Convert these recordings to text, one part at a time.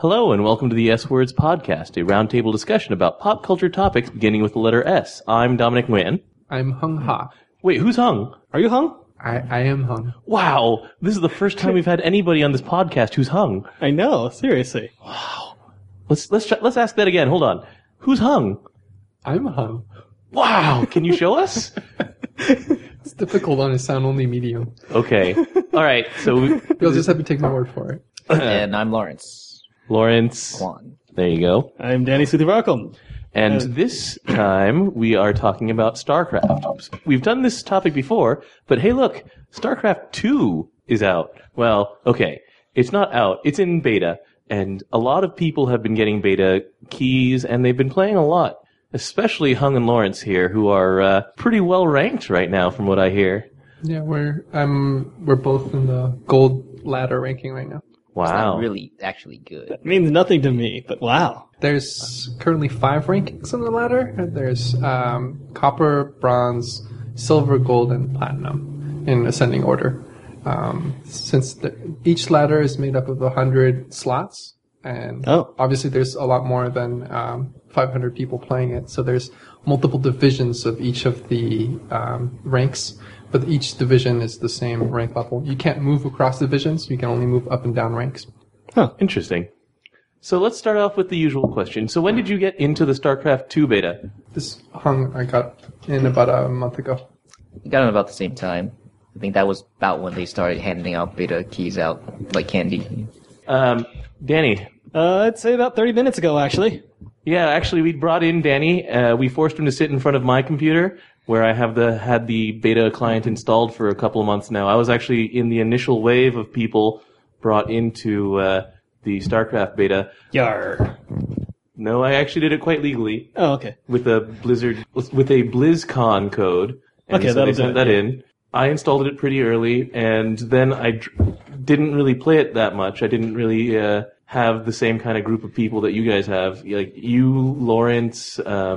Hello and welcome to the S Words Podcast, a roundtable discussion about pop culture topics beginning with the letter S. I'm Dominic Nguyen. I'm Hung Ha. Wait, who's Hung? Are you Hung? I am Hung. Wow, this is the first time we've had anybody on this podcast who's Hung. I know, seriously. Wow. Let's ask that again. Hold on. Who's Hung? I'm Hung. Wow, can you show us? It's difficult on a sound-only medium. Okay. All right. So You'll just have to take my word for it. And I'm Lawrence. Lawrence. Kwan. There you go. I'm Danny Suthivarkum. And this time we are talking about StarCraft. We've done this topic before, but hey look, StarCraft 2 is out. Well, okay, it's not out, it's in beta, and a lot of people have been getting beta keys, and they've been playing a lot, especially Hung and Lawrence here, who are pretty well ranked right now from what I hear. Yeah, we're both in the gold ladder ranking right now. Wow. It's not really actually good. That means nothing to me, but wow. There's currently 5 rankings on the ladder. There's copper, bronze, silver, gold, and platinum in ascending order. Since each ladder is made up of 100 slots, and obviously there's a lot more than 500 people playing it, so there's multiple divisions of each of the ranks, but each division is the same rank level. You can't move across divisions, you can only move up and down ranks. Huh, interesting. So let's start off with the usual question. So when did you get into the StarCraft 2 beta? This Hung I got in about a month ago. We got it about the same time. I think that was about when they started handing out beta keys out like candy. Danny. I'd say about 30 minutes ago, actually. Yeah, actually, we brought in Danny. We forced him to sit in front of my computer, where I have had the beta client installed for a couple of months now. I was actually in the initial wave of people brought into the StarCraft beta. Yar. No, I actually did it quite legally. Oh, okay. With a BlizzCon code. And Okay, so that'll they sent do that it. in. I installed it pretty early, and then I didn't really play it that much. I didn't really have the same kind of group of people that you guys have. Like you, Lawrence.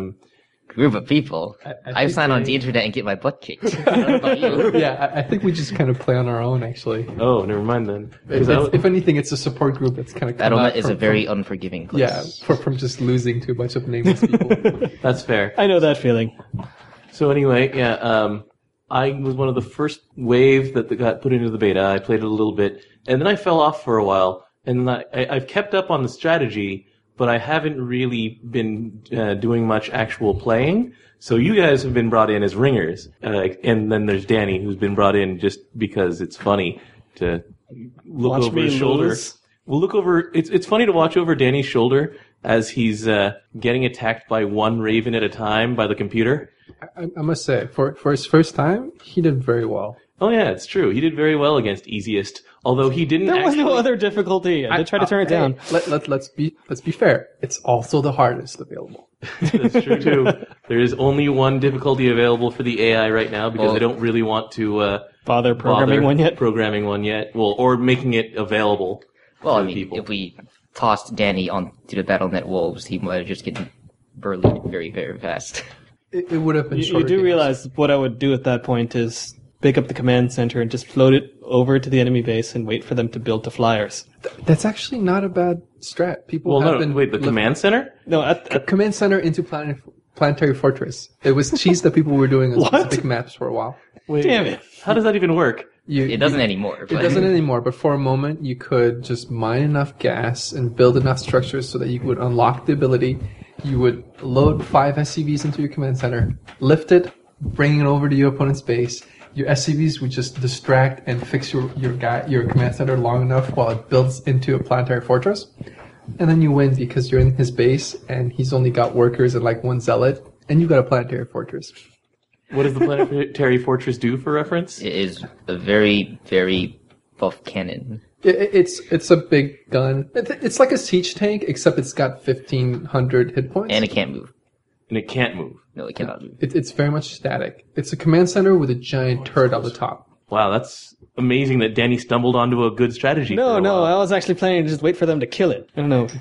Group of people. I sign on the internet and get my butt kicked. I don't know about you. Yeah, I think we just kind of play on our own, actually. Oh, never mind then. If anything, it's a support group that's kind of come out Battle.net is a very unforgiving place. Yeah, from just losing to a bunch of nameless people. That's fair. I know that feeling. So anyway, yeah, I was one of the first wave that got put into the beta. I played it a little bit, and then I fell off for a while. And I've kept up on the strategy, but I haven't really been doing much actual playing. So you guys have been brought in as ringers, and then there's Danny, who's been brought in just because it's funny to look Watch over me his shoulder. lose. We'll look over. It's funny to watch over Danny's shoulder as he's getting attacked by one raven at a time by the computer. I must say, for his first time, he did very well. Oh yeah, it's true. He did very well against Easiest, although he didn't. There was actually... no other difficulty. I did try to turn it down. Let's be fair. It's also the hardest available. That's true too. There is only one difficulty available for the AI right now because I don't really want to Bother programming one yet? Well, or making it available. Well, to I mean, people. if we tossed Danny onto the Battle.net wolves, he might have just gotten burly very, very fast. It would have been You shorter. do games. realize what I would do at that point is pick up the command center and just float it over to the enemy base and wait for them to build the flyers. That's actually not a bad strat. People have been wait, the command center? No, at command center into planetary fortress. It was cheese that people were doing on What? specific maps for a while. Wait, damn it. How does that even work? It doesn't anymore. It doesn't anymore, but for a moment you could just mine enough gas and build enough structures so that you would unlock the ability. You would load 5 SCVs into your command center, lift it, bring it over to your opponent's base. Your SCVs would just distract and fix your command center long enough while it builds into a planetary fortress. And then you win because you're in his base and he's only got workers and like one zealot, and you've got a planetary fortress. What does the planetary fortress do for reference? It is a very, very buff cannon. It's a big gun. It's like a siege tank, except it's got 1,500 hit points. And it can't move. And it can't move. No, it cannot move. It's very much static. It's a command center with a giant turret on the top. Wow, that's amazing that Danny stumbled onto a good strategy. No, for a no, while. I was actually planning to just wait for them to kill it. I don't know.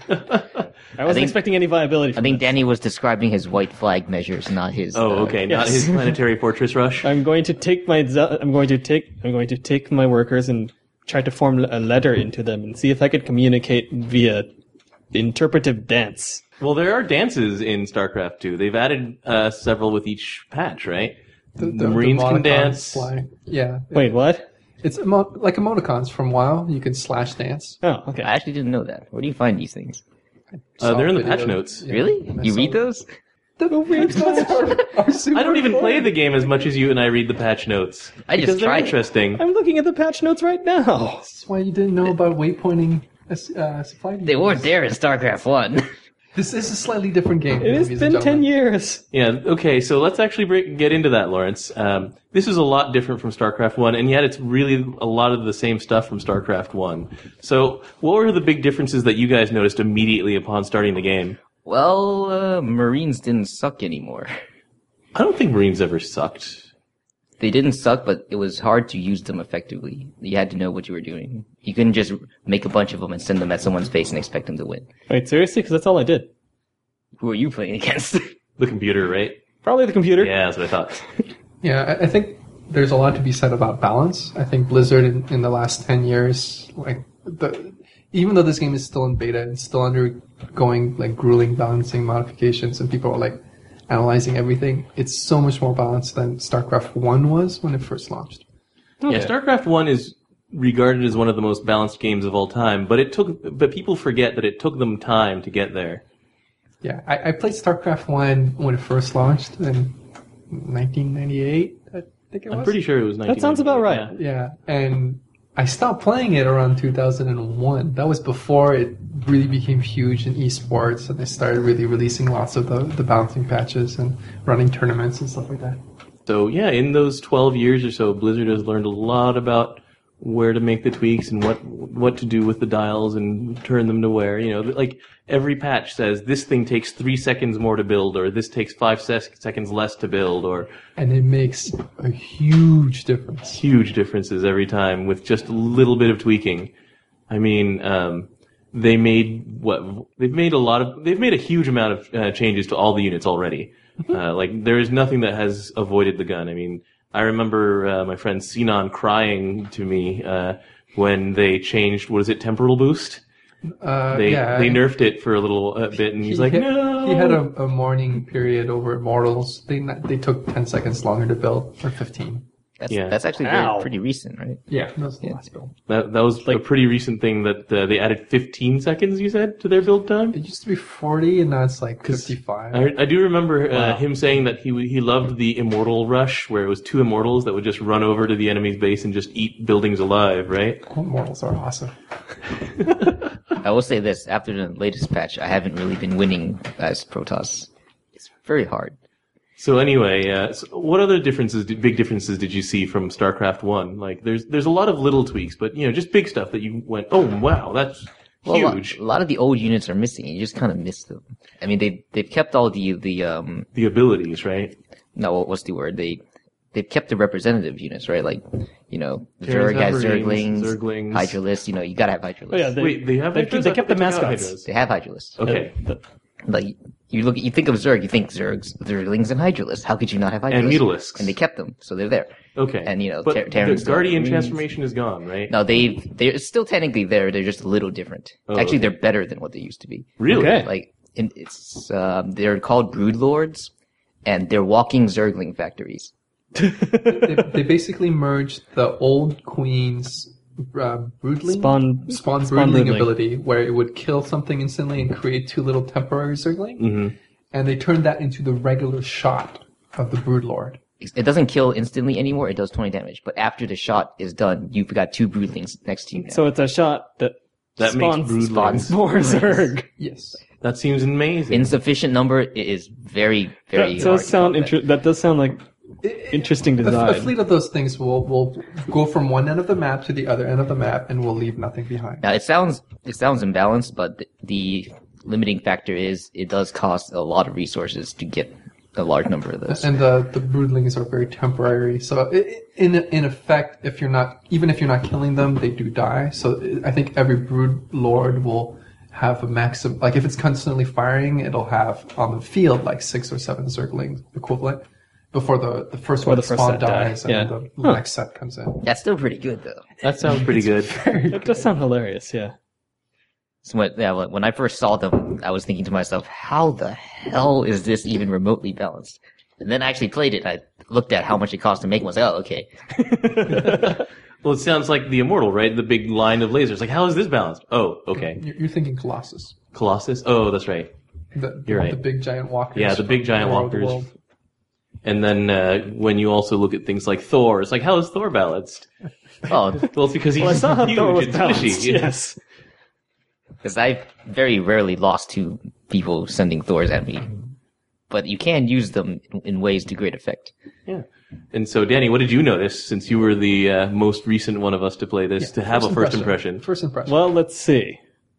I wasn't expecting any viability I from think this. Danny was describing his white flag measures, not his. Oh, okay, not yes. his planetary fortress rush. I'm going to take my workers and try to form a letter into them and see if I could communicate via interpretive dance. Well, there are dances in StarCraft 2. They've added several with each patch, right? The Marines can emoticons dance. fly. Yeah. Wait, what? It's like emoticons from WoW. You can slash dance. Oh, okay. I actually didn't know that. Where do you find these things? They're in the Saw patch videos. notes. Yeah, Really? I You saw read them. those? The patch notes are super I don't even fun. play the game as much as you and I read the patch notes. I just because they're tried it. interesting. I'm looking at the patch notes right now. This is why you didn't know about waypointing supply. They weren't there in StarCraft 1. This is a slightly different game. It has ladies and been 10 gentlemen. years. Yeah, okay, so let's actually get into that, Lawrence. This is a lot different from StarCraft 1, and yet it's really a lot of the same stuff from StarCraft 1. So, what were the big differences that you guys noticed immediately upon starting the game? Well, Marines didn't suck anymore. I don't think Marines ever sucked. They didn't suck, but it was hard to use them effectively. You had to know what you were doing. You couldn't just make a bunch of them and send them at someone's face and expect them to win. Wait, seriously? Because that's all I did. Who are you playing against? The computer, right? Probably the computer. Yeah, that's what I thought. Yeah, I think there's a lot to be said about balance. I think Blizzard in the last 10 years, even though this game is still in beta, it's still undergoing like grueling balancing modifications, and people are like analyzing everything. It's so much more balanced than StarCraft 1 was when it first launched. Yeah, StarCraft 1 is regarded as one of the most balanced games of all time, but people forget that it took them time to get there. Yeah, I played StarCraft 1 when it first launched in 1998, I think it was. I'm pretty sure it was 1998. That sounds about right. Yeah. Yeah, and I stopped playing it around 2001. That was before it really became huge in esports, and they started really releasing lots of the balancing patches and running tournaments and stuff like that. So yeah, in those 12 years or so, Blizzard has learned a lot about where to make the tweaks and what to do with the dials and turn them to where, like every patch says this thing takes 3 seconds more to build, or this takes 5 seconds less to build, or And it makes a huge difference. huge differences every time with just a little bit of tweaking. I mean, they've made a huge amount of changes to all the units already. Like there is nothing that has avoided the gun. I mean, I remember my friend Sinan crying to me when they changed, temporal boost? They nerfed it for a little bit, and he's like, no! He had a mourning period over Immortals. They took 10 seconds longer to build, or 15. That's actually pretty recent, right? Yeah, that was the last build. That was a pretty recent thing that they added 15 seconds, you said, to their build time? It used to be 40, and now it's like 55. I do remember him saying that he loved the Immortal Rush, where it was 2 Immortals that would just run over to the enemy's base and just eat buildings alive, right? Immortals are awesome. I will say this, after the latest patch, I haven't really been winning as Protoss. It's very hard. So anyway, so what other big differences did you see from StarCraft 1? Like, there's a lot of little tweaks, but, just big stuff that you went, oh, wow, that's huge. A lot of the old units are missing. You just kind of miss them. I mean, they've kept all the abilities, right? No, what's the word? They've kept the representative units, right? Like, Zerg has Zerglings, Hydralisks, you gotta have Hydralisks. Oh, yeah, Wait, they have they Hydras? kept the mascots. Hydras. They have Hydralisks. Okay. Like, you think of Zerg, you think Zerglings and Hydralisks. How could you not have Hydralisks? And Mutalisks. And they kept them, so they're there. Okay. And, but Terrans the Guardian don't. transformation is gone, right? No, they're still technically there. They're just a little different. Oh, Actually, okay. they're better than what they used to be. Really? Okay. Like, they're called Broodlords, and they're walking Zergling factories. They basically merged the old Queen's broodling Spawn broodling broodling. ability, where it would kill something instantly and create 2 little temporary Zergling, Mm-hmm. and they turned that into the regular shot of the Broodlord. It doesn't kill instantly anymore. It does 20 damage. But after the shot is done, you've got 2 Broodlings next to you now. So it's a shot that That makes spawns Broodlings. more Zerg. Yes. That seems amazing. Insufficient number is very, very That hard. does sound to combat. that does sound like interesting A design. fleet of those things will go from one end of the map to the other end of the map, and will leave nothing behind. Now, it sounds imbalanced, but the limiting factor is it does cost a lot of resources to get a large number of those. And the broodlings are very temporary. So in effect, if you're not killing them, they do die. So I think every brood lord will have a maximum. Like if it's constantly firing, it'll have on the field like 6 or 7 Zergling equivalent before the first one the first spawn set die. dies and Yeah. the next set comes in. That's still pretty good, though. That sounds pretty good. It does sound hilarious, yeah. So when I first saw them, I was thinking to myself, how the hell is this even remotely balanced? And then I actually played it. I looked at how much it cost to make one. I was like, oh, okay. Well, it sounds like the Immortal, right? The big line of lasers. Like, how is this balanced? Oh, okay. You're thinking Colossus. Colossus? Oh, that's right. You're right. The big giant walkers. Yeah, the big giant from War of the walkers. World. And then when you also look at things like Thor, it's like, how is Thor balanced? Oh, Well, it's because he's Well, I saw how huge Thor was and balanced. squishy. Yes. because I've very rarely lost to people sending Thors at me. But you can use them in ways to great effect. Yeah. And so, Danny, what did you notice, since you were the most recent one of us to play this, to have a first impression? First impression. Well, let's see.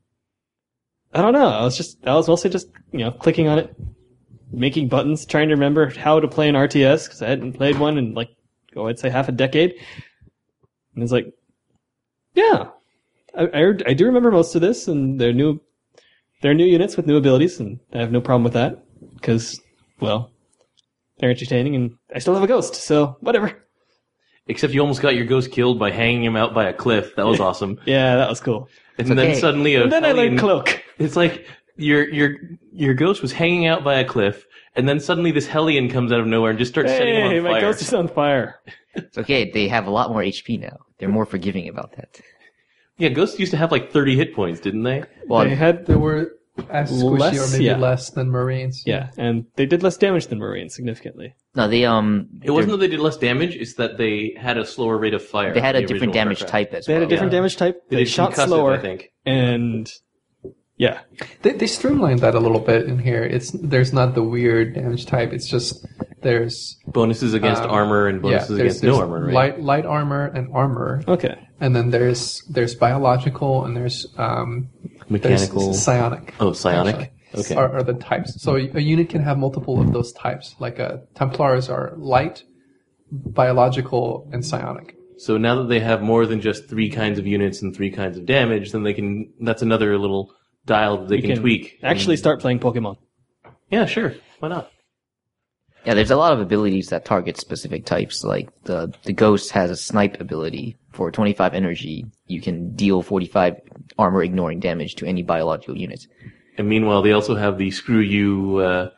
I don't know. I was mostly just, clicking on it, making buttons, trying to remember how to play an RTS, because I hadn't played one in, I'd say half a decade. And it's like, yeah, I do remember most of this, and they're new units with new abilities, and I have no problem with that, because, well, they're entertaining, and I still have a ghost, so whatever. Except you almost got your ghost killed by hanging him out by a cliff. That was awesome. Yeah, that was cool. And okay. then suddenly And then I learned Hellion- Cloak. It's like your ghost was hanging out by a cliff, and then suddenly this Hellion comes out of nowhere and just starts setting him Hey, on my fire. ghost is on fire. It's okay. They have a lot more HP now. They're more forgiving about that. Yeah, ghosts used to have like 30 hit points, didn't they? Well, They were as squishy Less, or maybe yeah. less than Marines. Yeah, and they did less damage than Marines, significantly. no, they It wasn't that they did less damage; it's that they had a slower rate of fire. they had than a the different original damage StarCraft. type as They well. had a different damage type. They They did shot concussive, slower, I think. and yeah, They streamlined that a little bit in here. There's not the weird damage type. It's just there's Bonuses against armor and bonuses against no armor, right? light armor and armor, okay. and then there's biological and there's Mechanical. There's psionic. Oh, psionic? actually, Okay. Are the types. So a unit can have multiple of those types. Like Templars are light, biological, and psionic. So now that they have more than just 3 kinds of units and 3 kinds of damage, then that's another little dial that they can tweak. Actually, start playing Pokemon. Yeah, sure. Why not? Yeah, there's a lot of abilities that target specific types. Like the Ghost has a snipe ability. For 25 energy, you can deal 45 armor ignoring damage to any biological unit. And meanwhile, they also have the screw you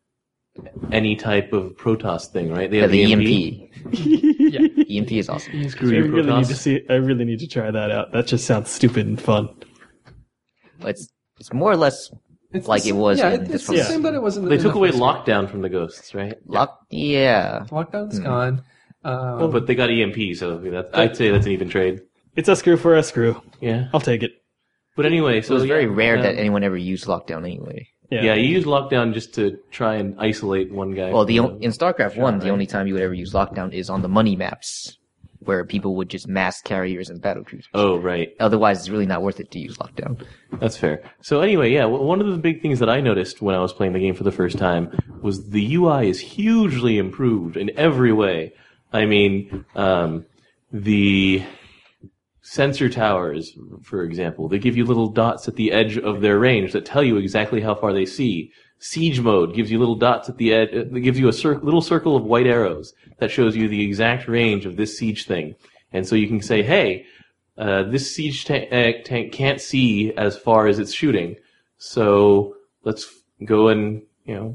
any type of Protoss thing, right? They Yeah, have the EMP. EMP. EMP is awesome. Screw I you, really need to Protoss. see. I really need to try that out. That just sounds stupid and fun. But it's more or less It's like the it same- was Yeah, in it's this the one. same that it was in the They in took the away first game. lockdown from the ghosts, right? Yeah. Lockdown's gone. But they got EMP, so I'd say that's an even trade. It's a screw for a screw. Yeah. I'll take it. But anyway, so It was very yeah, rare that um, anyone ever used lockdown anyway. Yeah, you use lockdown just to try and isolate one guy. Well, from in StarCraft 1, the right. only time you would ever use lockdown is on the money maps, where people would just mass carriers and battle cruisers. Oh, right. Otherwise, it's really not worth it to use lockdown. That's fair. So anyway, yeah, one of the big things that I noticed when I was playing the game for the first time was the UI is hugely improved in every way. I mean, the sensor towers, for example, they give you little dots at the edge of their range that tell you exactly how far they see. Siege mode gives you little dots at the edge. It gives you a little circle of white arrows that shows you the exact range of this siege thing. And so you can say, hey, this siege tank can't see as far as it's shooting, so let's go and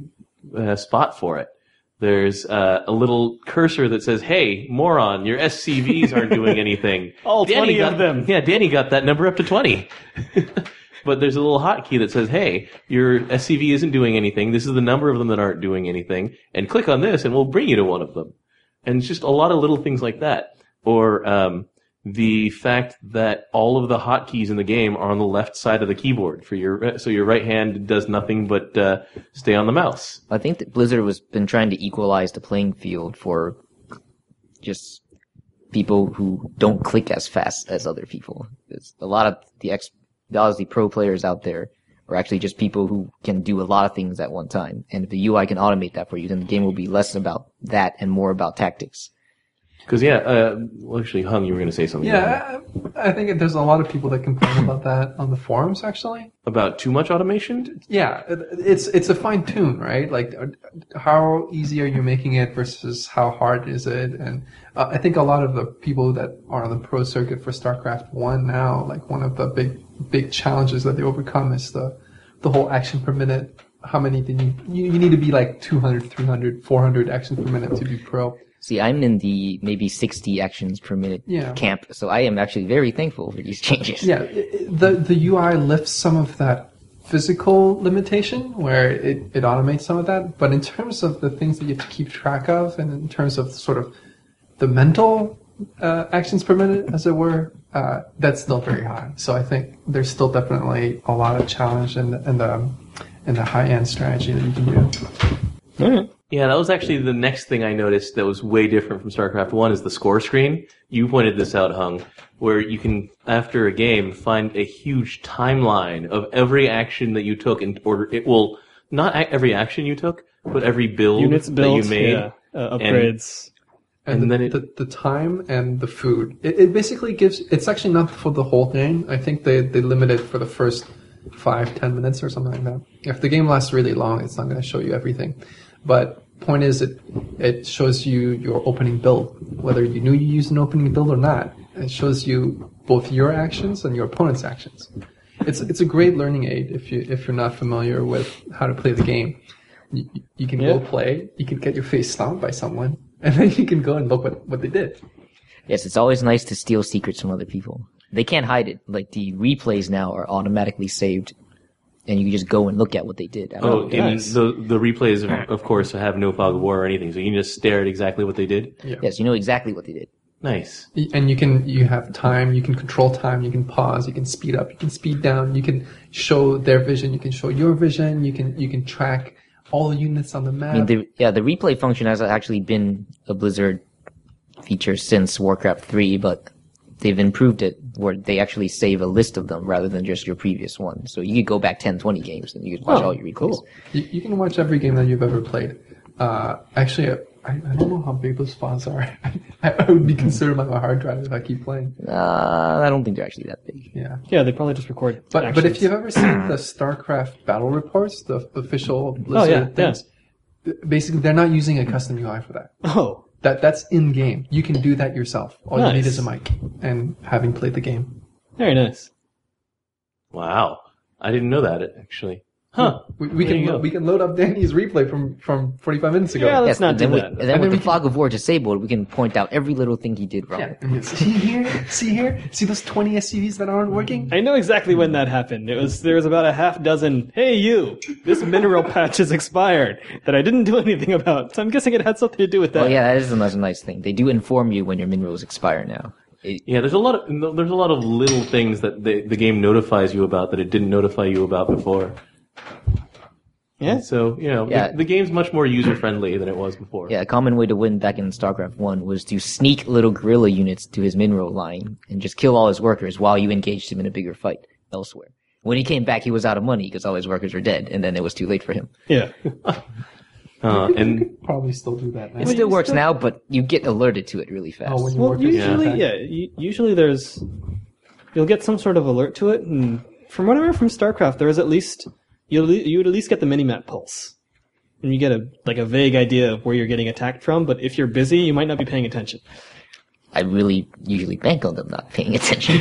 spot for it. There's a little cursor that says, hey, moron, your SCVs aren't doing anything. All 20 got, of them. Yeah, Danny got that number up to 20. But there's a little hotkey that says, hey, your SCV isn't doing anything. This is the number of them that aren't doing anything. And click on this and we'll bring you to one of them. And it's just a lot of little things like that. Or the fact that all of the hotkeys in the game are on the left side of the keyboard so your right hand does nothing but stay on the mouse. I think that Blizzard has been trying to equalize the playing field for just people who don't click as fast as other people. There's a lot of the pro players out there are actually just people who can do a lot of things at one time. And if the UI can automate that for you, then the game will be less about that and more about tactics. Because well, actually, Hung, you were going to say something I think there's a lot of people that complain about that on the forums, actually. about too much automation. Yeah, it's a fine tune, right? Like, how easy are you making it versus how hard is it? And I think a lot of the people that are on the pro circuit for StarCraft 1 now, like one of the big challenges that they overcome is the whole action per minute. How many do you need to be like 200, 300, 400 actions per minute to be pro? See, I'm in the maybe 60 actions per minute Yeah. camp, so I am actually very thankful for these changes. Yeah, the UI lifts some of that physical limitation where it automates some of that, but in terms of the things that you have to keep track of, and in terms of sort of the mental actions per minute, as it were, that's still very high. So I think there's still definitely a lot of challenge in the high-end strategy that you can do. All right. Yeah, that was actually the next thing I noticed that was way different from StarCraft 1 is the score screen. You pointed this out, Hung, where you can, after a game, find a huge timeline of every action that you took in order. It will, not every action you took, but every build Units built, that you made. yeah, upgrades. And then the time and the food. It basically gives, it's actually not for the whole game. I think they limit it for the first 5-10 minutes or something like that. If the game lasts really long, it's not going to show you everything. But point is, it shows you your opening build, whether you knew you used an opening build or not. It shows you both your actions and your opponent's actions. It's a great learning aid if you're not familiar with how to play the game. You can go play, you can get your face stomped by someone, and then you can go and look what they did. Yes, it's always nice to steal secrets from other people. They can't hide it. Like, the replays now are automatically saved, and you can just go and look at what they did. Oh, and nice. the replays, of course, have no fog of war or anything, so you can just stare at exactly what they did. Yes, you know exactly what they did. Nice. And you have time, you can control time, you can pause, you can speed up, you can speed down, you can show their vision, you can show your vision, you can track all the units on the map. I mean, the replay function has actually been a Blizzard feature since Warcraft 3, but they've improved it where they actually save a list of them rather than just your previous one. So you could go back 10, 20 games and you could watch all your replays. Cool. You can watch every game that you've ever played. Actually, I don't know how big those files are. I would be concerned about my hard drive if I keep playing. I don't think they're actually that big. Yeah. Yeah, they probably just record But actions. if you've ever seen the StarCraft battle reports, the official Blizzard things, basically they're not using a custom UI for that. Oh. That's in game. You can do that yourself. All you Nice. need is a mic and having played the game. Very nice. Wow. I didn't know that, actually. Huh. We There you go. can load up Danny's replay from 45 minutes ago. Yeah, let's not and then do that. And then with we the fog of war disabled, we can point out every little thing he did wrong. Yeah. And see here, see those 20 SCVs that aren't working? I know exactly when that happened. There was about a half dozen, hey you, this mineral patch is expired, that I didn't do anything about. So I'm guessing it had something to do with that. Oh yeah, that is another nice thing. They do inform you when your minerals expire now. Yeah, there's a lot of little things that the game notifies you about that it didn't notify you about before. Yeah? So, Yeah. the game's much more user-friendly than it was before. Yeah, a common way to win back in StarCraft 1 was to sneak little guerrilla units to his mineral line and just kill all his workers while you engaged him in a bigger fight elsewhere. When he came back, he was out of money because all his workers were dead, and then it was too late for him. Yeah. And Probably still do that now. It still works now, but you get alerted to it really fast. Oh, when you Well, work as usually, a usually you'll get some sort of alert to it, and from what I remember from StarCraft, there was at least, you would at least get the minimap pulse. And you get a vague idea of where you're getting attacked from, but if you're busy, you might not be paying attention. I really usually bank on them not paying attention.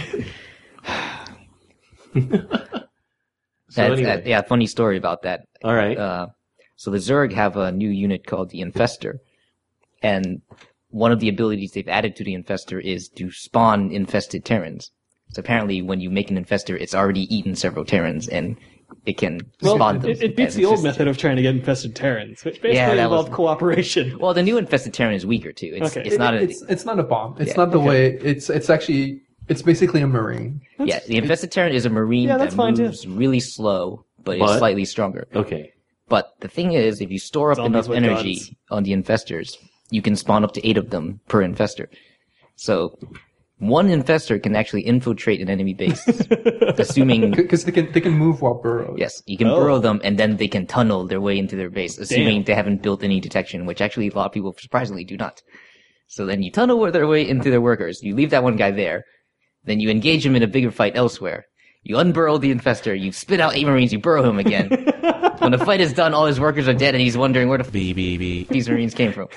so anyway. Yeah, funny story about that. All right. So the Zerg have a new unit called the Infestor, and one of the abilities they've added to the Infestor is to spawn infested Terrans. So apparently when you make an Infestor, it's already eaten several Terrans, and it can spawn them. It beats as the old infested method of trying to get infested Terrans, which basically Yeah, that involved was- cooperation. Well, the new infested Terran is weaker too. It's Okay. it's not a It's not a bomb. It's Yeah, not the way. It's actually. It's basically a marine. yeah. The infested Terran is a marine Yeah, that that's fine, too. moves really slow, but But- is slightly stronger. Okay. But the thing is, if you store up Zombies enough with energy guns. on the infestors, you can spawn up to 8 of them per infestor. So one infestor can actually infiltrate an enemy base, assuming Because they can move while burrowed. yes, you can Oh. burrow them, and then they can tunnel their way into their base, assuming Damn. they haven't built any detection, which actually a lot of people surprisingly do not. So then you tunnel their way into their workers. You leave that one guy there. Then you engage him in a bigger fight elsewhere. You unburrow the infestor. You spit out 8 Marines. You burrow him again. When the fight is done, all his workers are dead, and he's wondering where the these Marines came from.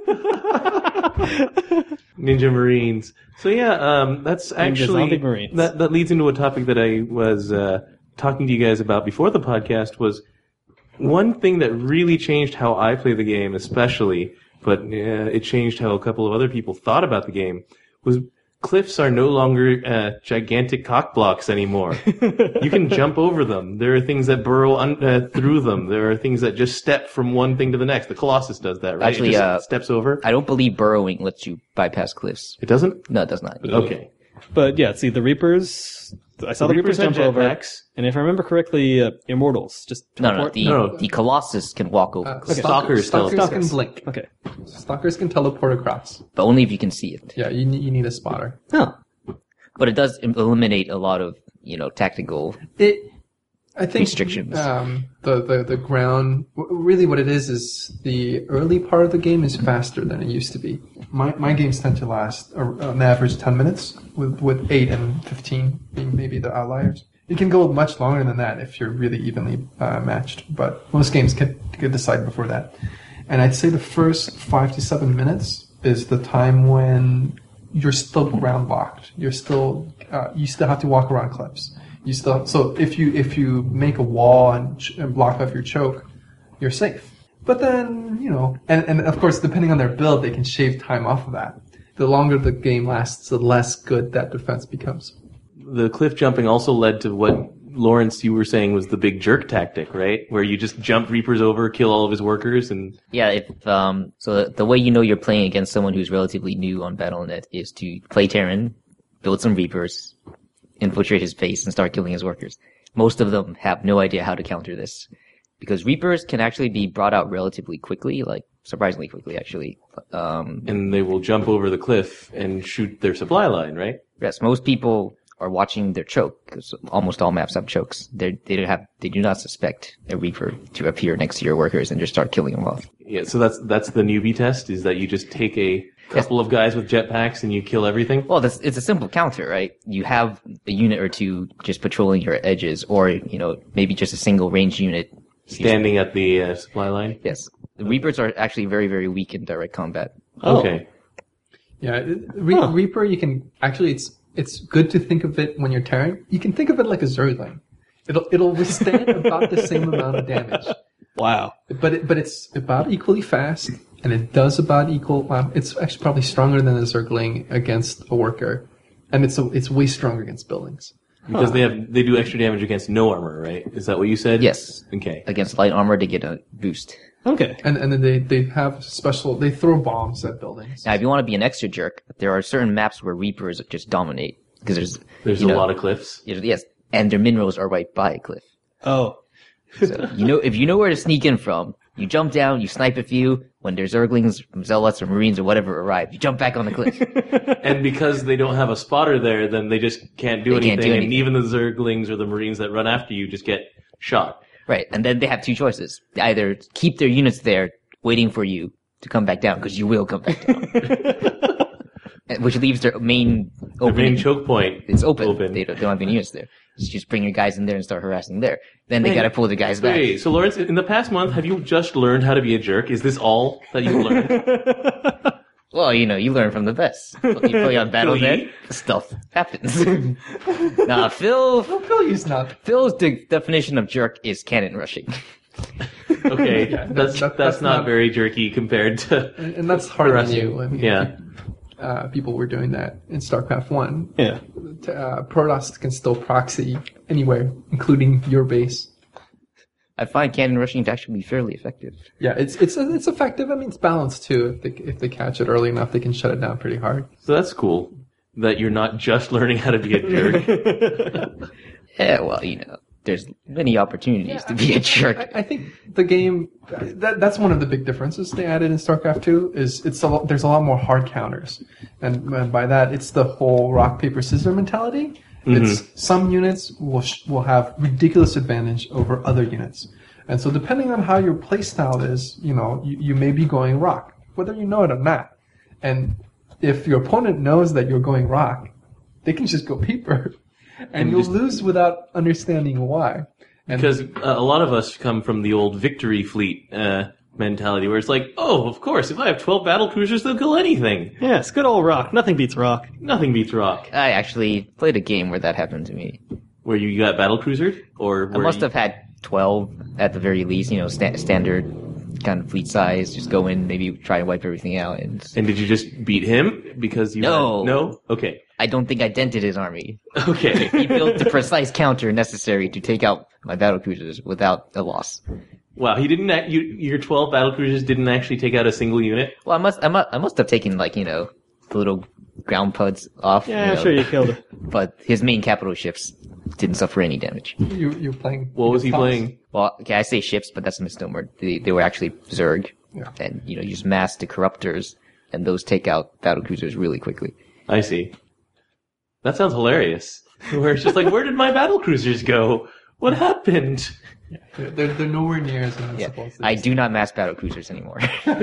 Ninja Marines. So yeah, that's actually zombie Marines. that leads into a topic that I was talking to you guys about before the podcast. Was one thing that really changed how I play the game, especially, but it changed how a couple of other people thought about the game. Was cliffs are no longer gigantic cock blocks anymore. You can jump over them. There are things that burrow through them. There are things that just step from one thing to the next. The Colossus does that, right? Actually, it just steps over. I don't believe burrowing lets you bypass cliffs. It doesn't? No, it does not. Okay. But yeah, see, the Reapers, I saw the Reapers had jump over. jetpacks. And if I remember correctly, Immortals just No, teleport. the Colossus can walk over, Stalkers still. Stalkers can blink. Okay. Stalkers can teleport across. but only if you can see it. Yeah, you need a spotter. Oh. But it does eliminate a lot of, tactical. I think Restrictions. The ground, really what it is the early part of the game is faster than it used to be. My games tend to last on average 10 minutes, with 8 and 15 being maybe the outliers. It can go much longer than that if you're really evenly matched, but most games can decide before that. And I'd say the first 5 to 7 minutes is the time when you're still ground locked. You still have to walk around cliffs. So if you make a wall and block off your choke, you're safe. But then, and of course, depending on their build, they can shave time off of that. The longer the game lasts, the less good that defense becomes. The cliff jumping also led to what, Lawrence, you were saying was the big jerk tactic, right? Where you just jump Reapers over, kill all of his workers, and... Yeah, so the way you're playing against someone who's relatively new on Battle.net is to play Terran, build some Reapers, infiltrate his base, and start killing his workers. Most of them have no idea how to counter this. Because Reapers can actually be brought out relatively quickly, like, surprisingly quickly, actually. And they will jump over the cliff and shoot their supply line, right? Yes, most people are watching their choke, because almost all maps have chokes. They do not suspect a Reaper to appear next to your workers and just start killing them off. Yeah, so that's the newbie test, is that you just take a couple of guys with jetpacks and you kill everything? Well, it's a simple counter, right? You have a unit or two just patrolling your edges, or, maybe just a single ranged unit. Standing at the supply line? Yes. The Reapers are actually very, very weak in direct combat. Okay. Yeah, Reaper, you can, actually, it's good to think of it when you're tearing. You can think of it like a Zergling. It'll withstand about the same amount of damage. Wow. But it's about equally fast, and it does about equal. It's actually probably stronger than a Zergling against a worker, and it's way stronger against buildings. Because they do extra damage against no armor, right? Is that what you said? Yes. Okay. Against light armor, they get a boost. Okay. And then they have they throw bombs at buildings. Now, if you want to be an extra jerk, there are certain maps where Reapers just dominate. Because there's a lot of cliffs. Yes. And their minerals are right by a cliff. Oh. So, if you know where to sneak in from, you jump down, you snipe a few. When there's Zerglings, Zealots, or Marines, or whatever arrive, you jump back on the cliff. And because they don't have a spotter there, then they just can't do anything. Can't do anything. And even the Zerglings or the Marines that run after you just get shot. Right, and then they have two choices. They either keep their units there, waiting for you to come back down, because you will come back down. Which leaves their main opening. The main choke point. It's open. They don't have any units there. Just bring your guys in there and start harassing there. Then they gotta pull the guys back. Wait, so Lawrence, in the past month, have you just learned how to be a jerk? Is this all that you've learned? Well, you learn from the best. You play on Battle.net, stuff happens. Nah, Phil's definition of jerk is cannon rushing. Okay, Yeah, that's not very jerky compared to... And that's harder than you. I mean, Yeah. people were doing that in StarCraft 1. Yeah. Protoss can still proxy anywhere, including your base. I find cannon rushing to actually be fairly effective. Yeah, it's effective. I mean, it's balanced too. If they catch it early enough, they can shut it down pretty hard. So that's cool, that you're not just learning how to be a jerk. Yeah, well, there's many opportunities to be a jerk. I think the game that's one of the big differences they added in StarCraft 2 is there's a lot more hard counters, and by that it's the whole rock paper scissors mentality. Mm-hmm. It's some units will have ridiculous advantage over other units, and so depending on how your playstyle is, you may be going rock, whether you know it or not. And if your opponent knows that you're going rock, they can just go peeper. And you'll lose without understanding why. And Because a lot of us come from the old victory fleet mentality, where it's like, oh, of course, if I have 12 battle cruisers, they'll kill anything. Yes, good old rock. Nothing beats rock. Nothing beats rock. I actually played a game where that happened to me. Where you got battle cruisered, or I must have had 12 at the very least, standard kind of fleet size. Just go in, maybe try and wipe everything out. And And did you just beat him because you? No. No. Okay. I don't think I dented his army. Okay. He built the precise counter necessary to take out my battlecruisers without a loss. Wow. He didn't. Your 12 battle cruisers didn't actually take out a single unit. Well, I must have taken the little ground puds off. Yeah, I'm sure you killed it. But his main capital ships didn't suffer any damage. you're playing. What was he Thomas. playing? Well, okay, I say ships, but that's a misnomer. They were actually Zerg. Yeah. And, you just mass the corruptors, and those take out battlecruisers really quickly. I see. That sounds hilarious. Where it's just like, where did my battle cruisers go? What happened? They're nowhere near as I'm supposed to. I do not mass battlecruisers anymore.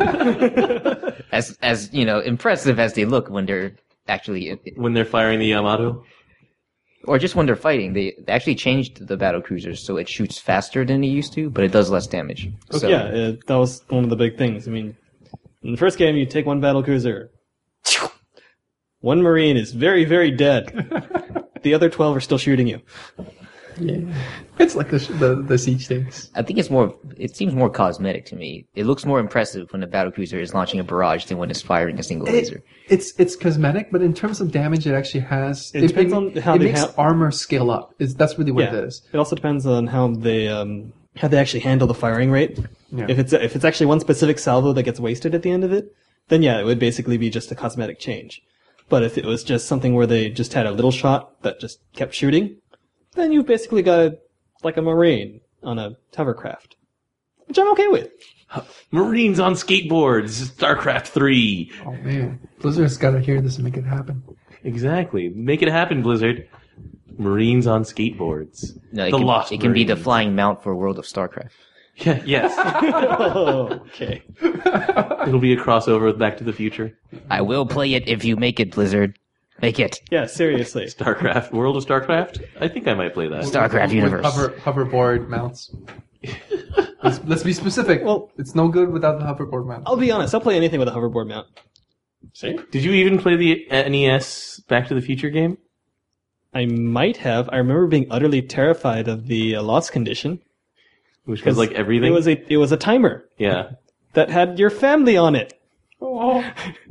as impressive as they look when they're actually, When they're firing the Yamato? or just when they're fighting, they actually changed the battlecruisers so it shoots faster than it used to, but it does less damage. So, Yeah, that was one of the big things. I mean, in the first game, you take one battlecruiser. One Marine is very, very dead. The other 12 are still shooting you. Yeah. It's like the siege tanks. I think it seems more cosmetic to me. It looks more impressive when a battlecruiser is launching a barrage than when it's firing a single laser. It's cosmetic, but in terms of damage, it actually has. It depends on how it they makes armor scale up. That's really what it is. It also depends on how they actually handle the firing rate. Yeah. If it's actually one specific salvo that gets wasted at the end of it, then yeah, it would basically be just a cosmetic change. But if it was just something where they just had a little shot that just kept shooting, then you've basically got like a Marine on a hovercraft, which I'm okay with. Marines on skateboards, StarCraft 3. Oh man, Blizzard's got to hear this and make it happen. Exactly. Make it happen, Blizzard. Marines on skateboards. No, Lost it can be the Marines. flying mount for World of StarCraft. Yeah, yes. Oh, okay. It'll be a crossover with Back to the Future. I will play it if you make it, Blizzard. Make it. Yeah, seriously. StarCraft. World of StarCraft? I think I might play that. StarCraft universe. With hoverboard mounts. Let's be specific. Well- it's no good without the hoverboard mount. I'll be honest, I'll play anything with a hoverboard mount. See? Did you even play the NES Back to the Future game? I might have. I remember being utterly terrified of the loss condition. Which was like everything? It was a timer Yeah. that had your family on it. Oh,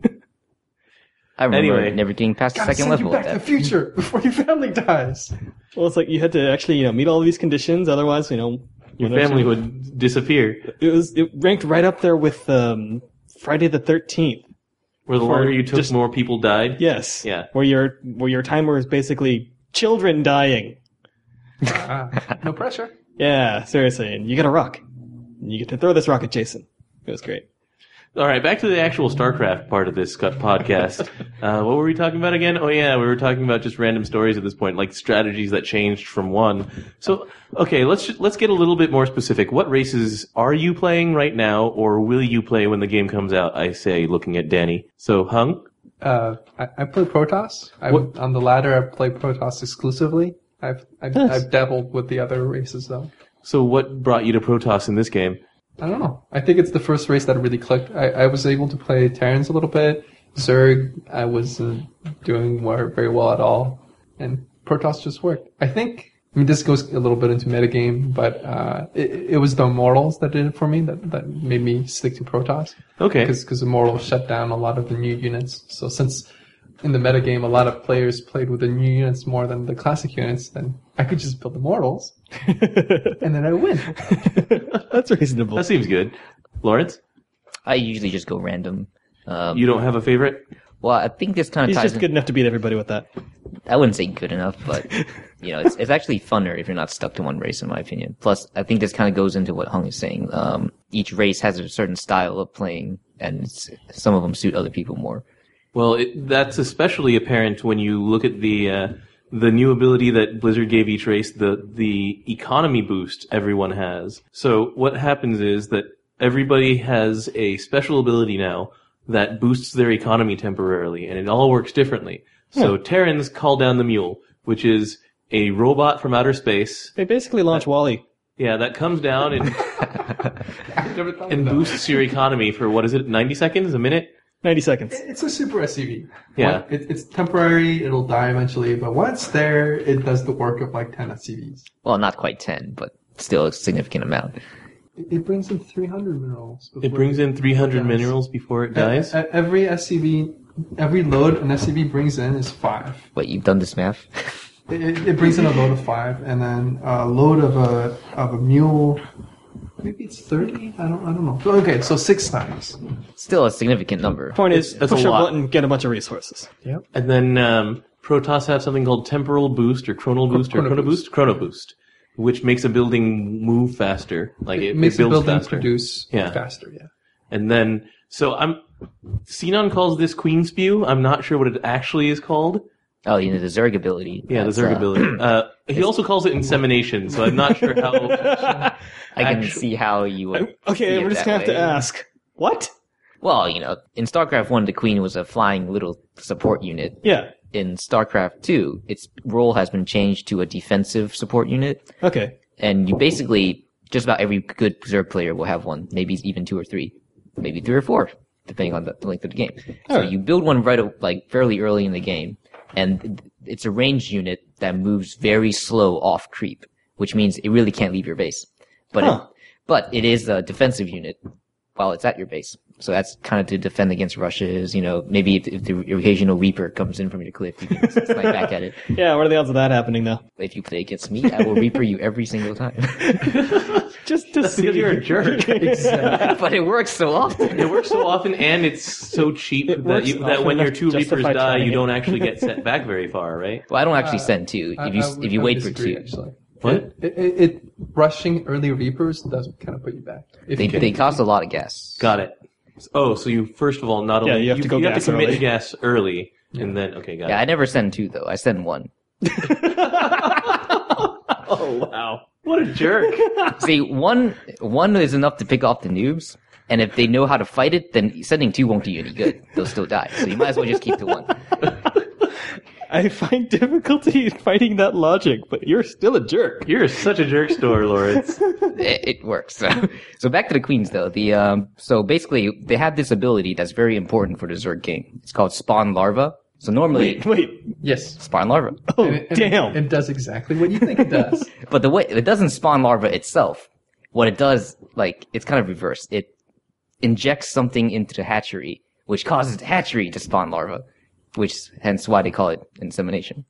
I remember Anyway. never getting past the gotta second send you level back of to the that. future before your family dies. Well, it's like you had to actually, meet all of these conditions. Otherwise, Your when family would disappear. It ranked right up there with Friday the 13th. Where the For longer you took, just- more people died. Yes. Yeah. Where your timer is basically children dying. No pressure. Yeah, seriously. And you get a rock. You get to throw this rock at Jason. It was great. All right, back to the actual StarCraft part of this podcast. What were we talking about again? Oh yeah, we were talking about just random stories at this point, like strategies that changed from one. So, okay, let's get a little bit more specific. What races are you playing right now, or will you play when the game comes out? I say, looking at Danny. So, Hung? I play Protoss. On the ladder, I play Protoss exclusively. I've dabbled with the other races though. So, what brought you to Protoss in this game? I don't know. I think it's the first race that really clicked. I was able to play Terrans a little bit. Zerg, I wasn't doing very well at all. And Protoss just worked. I mean, this goes a little bit into metagame, but it was the Immortals that did it for me, that made me stick to Protoss. Okay. Because Immortals shut down a lot of the new units. So since in the metagame a lot of players played with the new units more than the classic units, then I could just build Immortals, and then I win. That's reasonable. That seems good. Lawrence? I usually just go random. You don't have a favorite? Well, I think this kind of He's ties just in. good enough to beat everybody with that. I wouldn't say good enough, but it's actually funner if you're not stuck to one race, in my opinion. Plus, I think this kind of goes into what Hung is saying. Each race has a certain style of playing, and some of them suit other people more. Well, that's especially apparent when you look at the new ability that Blizzard gave each race, the economy boost everyone has. So what happens is that everybody has a special ability now that boosts their economy temporarily, and it all works differently. So Terrans call down the mule, which is a robot from outer space. They basically launch Wall-E. Yeah, that comes down and Never thought and of that. boosts your economy for, what is it, 90 seconds, a minute? 90 seconds. It's a super SUV. Yeah. It's temporary. It'll die eventually, but once there, it does the work of like 10 SUVs. Well, not quite 10, but still a significant amount. It brings in 300 minerals. It brings in 300 dies. minerals before it dies. Every SUV, every load an SUV brings in is 5. Wait, you've done this math? It brings in a load of 5, and then a load of a mule. Maybe it's 30. I don't know. Okay, so 6 times. Still a significant number. Point is, That's a push a lot. button, get a bunch of resources. Yep. And then Protoss have something called temporal boost or chronal boost or chrono boost, which makes a building move faster. Like it makes the builds building faster. produce Yeah. faster. Yeah. And then, so Xenon calls this Queen Spew. I'm not sure what it actually is called. Oh, the Zerg ability. Yeah, That's, the Zerg ability. He also calls it insemination, so I'm not sure how. I can Actu- see how you would. Okay, see it we're just that gonna have to way. ask. What? Well, in StarCraft 1, the Queen was a flying little support unit. Yeah. In StarCraft 2, its role has been changed to a defensive support unit. Okay. And you basically, just about every good Zerg player will have one, maybe even 2 or 3, maybe 3 or 4, depending on the length of the game. So Alright. you build one fairly early in the game, and it's a ranged unit that moves very slow off creep, which means it really can't leave your base. But but it is a defensive unit while it's at your base. So that's kind of to defend against rushes, maybe if the occasional Reaper comes in from your cliff, you can snipe back at it. Yeah, what are the odds of that happening though? If you play against me, I will Reaper you every single time. Just to see because you're a jerk. But it works so often. It works so often, and it's so cheap that works that often when your enough 2 to Reapers justify die, trying you it. don't actually get set back very far, right? Well, I don't actually send 2. If you wait for 2. Actually. What? It rushing early Reapers does kind of put you back. If you They cost a lot of gas. Got it. Oh, so you first of all not only you have to go gas commit early. to gas early, and then okay, got Yeah, I it. never send 2 though. I send 1. Oh wow, what a jerk! See, one is enough to pick off the noobs, and if they know how to fight it, then sending 2 won't do you any good. They'll still die. So you might as well just keep the 1. I find difficulty in fighting that logic, but you're still a jerk. You're such a jerk store, Lawrence. It works. So back to the queens though. So basically they have this ability that's very important for the Zerg game. It's called spawn larva. So normally Wait. Yes. spawn larva. Oh, And damn. It does exactly what you think it does. But the way it doesn't spawn larva itself. What it does, it's kind of reverse. It injects something into the hatchery, which causes the hatchery to spawn larva, which hence why they call it insemination.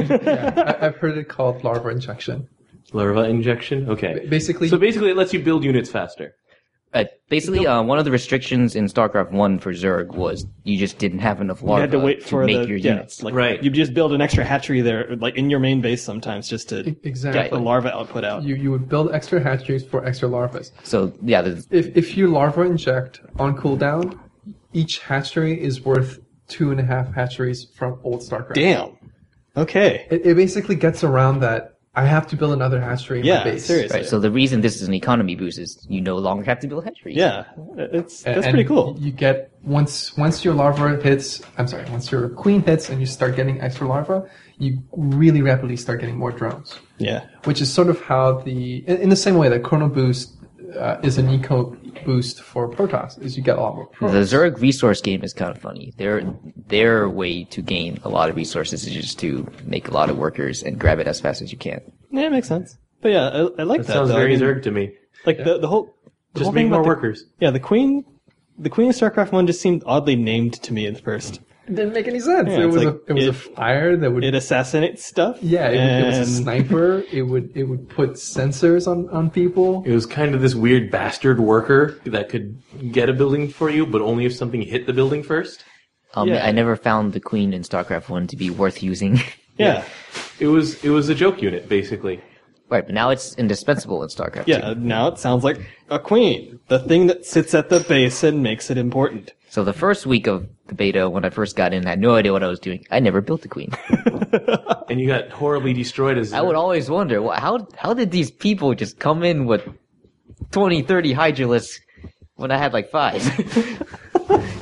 Yeah, I've heard it called larva injection. Larva injection. Okay. Basically, So basically, it lets you build units faster. Basically, one of the restrictions in StarCraft 1 for Zerg was you just didn't have enough You larvae had to wait for make the your units. Right. You just build an extra hatchery there, like in your main base sometimes, just to get exactly. the larva output out. You would build extra hatcheries for extra larvae. So yeah, If you larva inject on cooldown, each hatchery is worth 2.5 hatcheries from old StarCraft. Damn. Okay. It basically gets around that. I have to build another hatchery in my Yeah, base. seriously. right. So the reason this is an economy boost is you no longer have to build hatcheries. Yeah, that's And pretty cool. You get once your larva hits. Once your queen hits and you start getting extra larvae, you really rapidly start getting more drones. Yeah. Which is sort of how in the same way that Chrono Boost is an eco boost for Protoss, is you get a lot more The pros. Zerg resource game is kind of funny. Their way to gain a lot of resources is just to make a lot of workers and grab it as fast as you can. Yeah, it makes sense. But yeah, I like That that. sounds though. very I mean, Zerg to me. Like the whole Just whole make thing more about workers. The Queen of StarCraft 1 just seemed oddly named to me at first. It didn't make any sense. Yeah, it it's was like a fire that would It assassinates stuff. yeah, it was a and- sniper. It would put sensors on people. It was kind of this weird bastard worker that could get a building for you, but only if something hit the building first. Yeah. I never found the Queen in StarCraft 1 to be worth using. Yeah. It was a joke unit, basically. Right, but now it's indispensable in StarCraft 2. Yeah, now it sounds like a queen. The thing that sits at the base and makes it important. So the first week of the beta, when I first got in, I had no idea what I was doing. I never built the Queen. And you got horribly destroyed as I would always wonder, how did these people just come in with 20, 30 Hydralisks when I had like 5?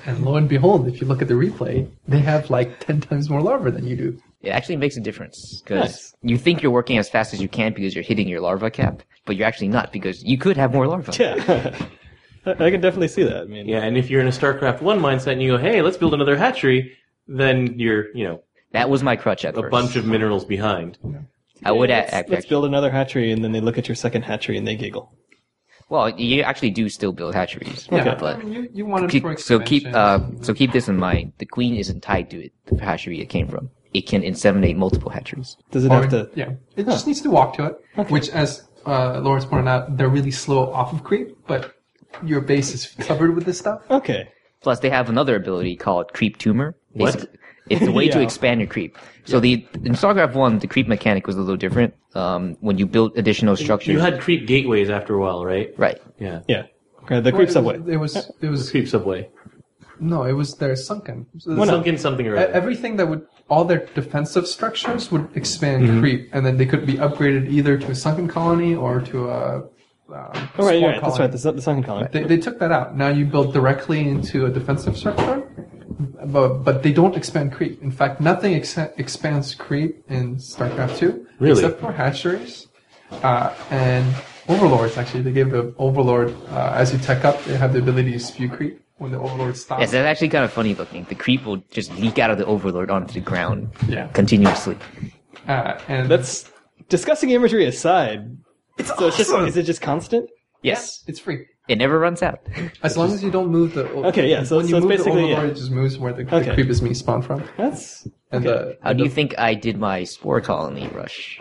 And lo and behold, if you look at the replay, they have like 10 times more larvae than you do. It actually makes a difference because Nice. you think you're working as fast as you can because you're hitting your larva cap, but you're actually not because you could have more larvae. Yeah. I can definitely see that. I mean, Yeah, and if you're in a StarCraft 1 mindset and you go, hey, let's build another hatchery, then you're, That was my crutch at a first. bunch of minerals behind. I would let's build another hatchery, and then they look at your second hatchery and they giggle. Well, you actually do still build hatcheries. Yeah, But I mean, you want it for so keep expansion. keep this in mind. The queen isn't tied to it, the hatchery it came from. It can inseminate multiple hatcheries. Does it Or- have to? Yeah, it just needs to walk to it, which, as Lawrence pointed out, they're really slow off of creep, but your base is covered with this stuff. Okay. Plus, they have another ability called Creep Tumor. What? Basically, it's a way to Yeah. expand your creep. So in StarCraft 1, the creep mechanic was a little different. When you built additional structures. You had creep gateways after a while, right? Right. Yeah. Yeah. Okay, the creep subway. It was Creep subway. no, it was their sunken. Sunken something or other. Everything that would, all their defensive structures would expand Mm-hmm. creep, and then they could be upgraded either to a sunken colony or to a. Oh, right, spore you're right. That's colony. right. The sunken colony. They took that out. Now you build directly into a defensive structure, but they don't expand creep. In fact, nothing expands creep in StarCraft 2 Really? except for hatcheries and overlords. Actually, they gave the overlord as you tech up, they have the ability to spew creep when the overlord stops. Yes, that's actually kind of funny looking. The creep will just leak out of the overlord onto the ground Yeah. continuously. And That's discussing imagery aside. it's So it's just, awesome. is it just constant? Yes. It's free. It never runs out. As long as you don't move the. Okay, yeah, so- when you so it's move basically, the overlord, yeah. it just moves where the Okay. creep is being spawned from. That's And okay. How do you think I did my spore colony rush?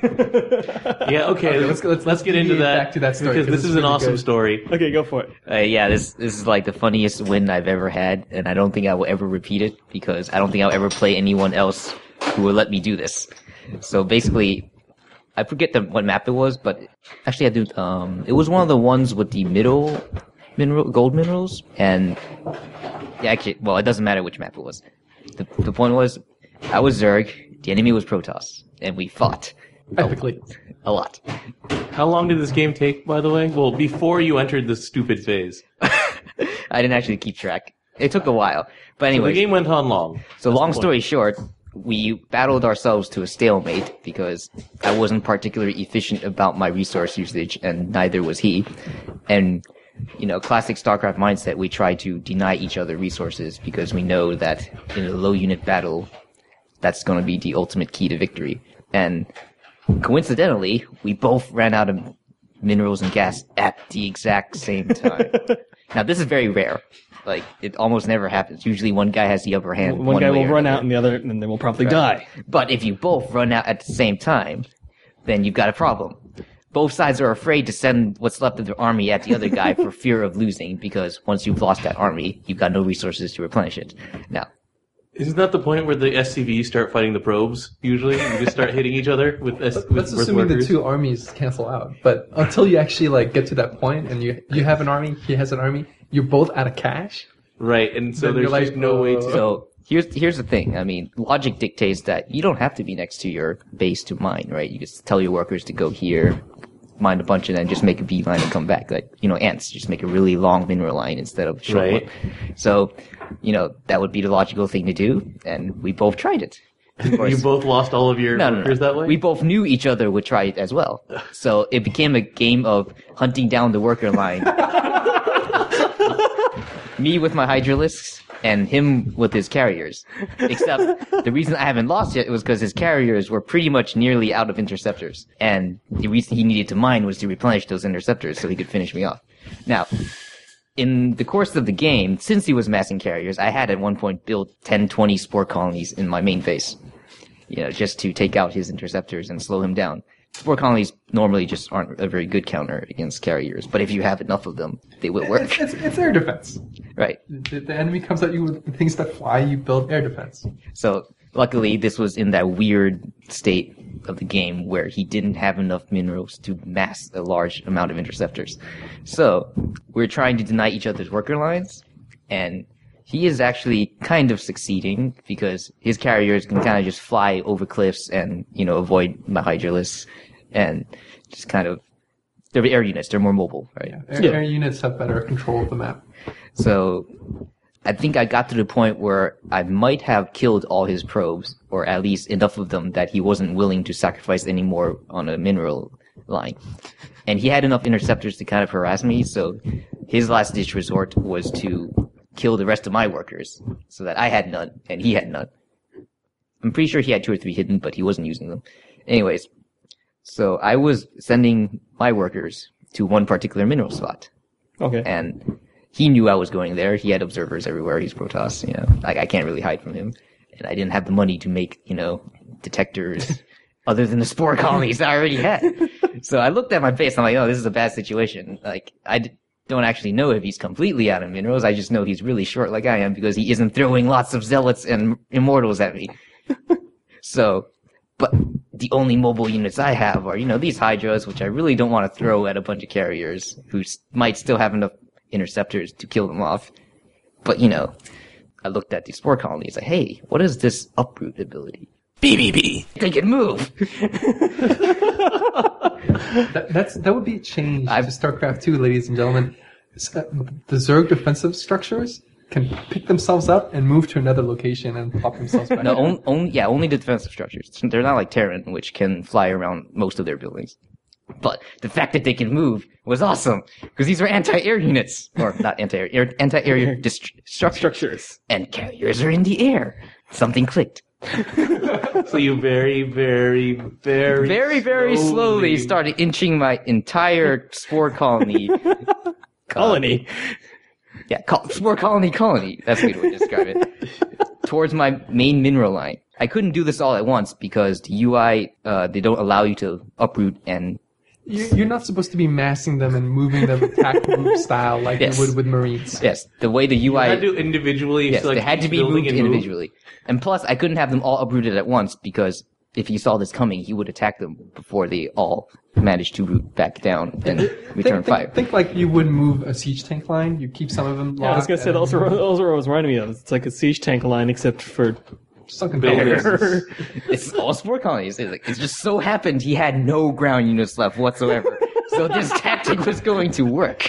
Yeah, okay, let's get into deviate that. back to that story, because 'cause this it's is an really awesome good. story. Okay, go for it. Yeah, this is like the funniest win I've ever had, and I don't think I will ever repeat it because I don't think I'll ever play anyone else who will let me do this. So basically, I forget what map it was, but actually I do. It was one of the ones with the gold minerals, and yeah, actually, well, it doesn't matter which map it was. The point was, I was Zerg, the enemy was Protoss, and we fought Epically. a lot. How long did this game take, by the way? Well, before you entered the stupid phase. I didn't actually keep track. It took a while, but The anyway. game went on long. So long the point. story short, we battled ourselves to a stalemate because I wasn't particularly efficient about my resource usage, and neither was he. And, classic StarCraft mindset, we try to deny each other resources because we know that in a low unit battle, that's going to be the ultimate key to victory. And coincidentally, we both ran out of minerals and gas at the exact same time. Now, this is very rare. Like, it almost never happens. Usually one guy has the upper hand. One guy way will or run another. out and the other, and they will probably die. But if you both run out at the same time, then you've got a problem. Both sides are afraid to send what's left of their army at the other guy for fear of losing, because once you've lost that army, you've got no resources to replenish it. Now, Isn't that the point where the SCVs start fighting the probes, usually? You just start hitting each other with That's assuming the Earthworkers? two armies cancel out. But until you actually get to that point and you have an army, he has an army, you're both out of cash. Right, and so Then there's you're just like, no way to... so here's the thing. I mean, logic dictates that you don't have to be next to your base to mine, right? You just tell your workers to go here, mine a bunch, and then just make a beeline and come back. Like, ants, just make a really long mineral line instead of a short Right. one. So, that would be the logical thing to do, and we both tried it. Of course. You both lost all of your No. workers that way? We both knew each other would try it as well. So it became a game of hunting down the worker line. Me with my Hydralisks and him with his carriers. Except the reason I haven't lost yet was because his carriers were pretty much nearly out of interceptors. And the reason he needed to mine was to replenish those interceptors so he could finish me off. Now, in the course of the game, since he was massing carriers, I had at one point built 10, 20 spore colonies in my main base. Just to take out his interceptors and slow him down. Spore colonies normally just aren't a very good counter against carriers, but if you have enough of them, they will work. It's air defense. Right. The enemy comes at you with things that fly, you build air defense. So, luckily, this was in that weird state of the game where he didn't have enough minerals to mass a large amount of interceptors. So, we're trying to deny each other's worker lines, and he is actually kind of succeeding because his carriers can kind of just fly over cliffs and, avoid my Hydralisks and just kind of, they're air units, they're more mobile, right? Air units have better control of the map. So I think I got to the point where I might have killed all his probes, or at least enough of them that he wasn't willing to sacrifice any more on a mineral line. And he had enough interceptors to kind of harass me, so his last ditch resort was to kill the rest of my workers, so that I had none, and he had none. I'm pretty sure he had 2 or 3 hidden, but he wasn't using them. Anyways, so I was sending my workers to one particular mineral spot. Okay. And he knew I was going there. He had observers everywhere. He's Protoss, Like, I can't really hide from him. And I didn't have the money to make, detectors other than the spore colonies I already had. So I looked at my base. I'm like, oh, this is a bad situation. Like, don't actually know if he's completely out of minerals. I just know he's really short like I am because he isn't throwing lots of zealots and immortals at me. So, but the only mobile units I have are, these Hydras, which I really don't want to throw at a bunch of carriers who might still have enough interceptors to kill them off. But, I looked at the spore colonies like, hey, what is this uproot ability? BBB! They can move! That would be a change to StarCraft 2, ladies and gentlemen. The Zerg defensive structures can pick themselves up and move to another location and pop themselves back. No, only the defensive structures. They're not like Terran, which can fly around most of their buildings. But the fact that they can move was awesome, because these are anti-air units. Or not anti-air, anti-air structures. And carriers are in the air. Something clicked. So you very, very, very, very slowly started inching my entire spore colony. Colony. Yeah, spore colony. That's a good way to describe it. Towards my main mineral line. I couldn't do this all at once because the UI, they don't allow you to uproot and... You're not supposed to be massing them and moving them attack group style like you would with Marines. Yes, the way the UI... You had to individually... Yes, they had to be moved individually. And plus, I couldn't have them all uprooted at once because if he saw this coming, he would attack them before they all managed to root back down and return fire. Think like you would move a siege tank line. You keep some of them locked. Yeah, I was going to say, those are what was reminding me of. It's like a siege tank line except for... sunken buildings. It's all spore colonies. It just so happened he had no ground units left whatsoever. So this tactic was going to work.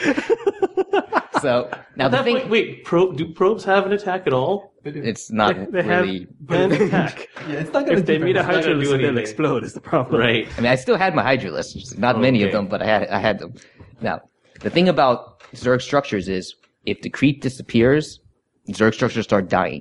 So now the thing. Wait, do probes have an attack at all? It's not they really. Have an attack. Yeah, it's not going to. If they meet a not gonna Hydra, do they'll anything. explode. Is the problem? Right. I mean, I still had my Hydralisks. Not many of them, but I had them. Now, the thing about Zerg structures is if the creep disappears, Zerg structures start dying.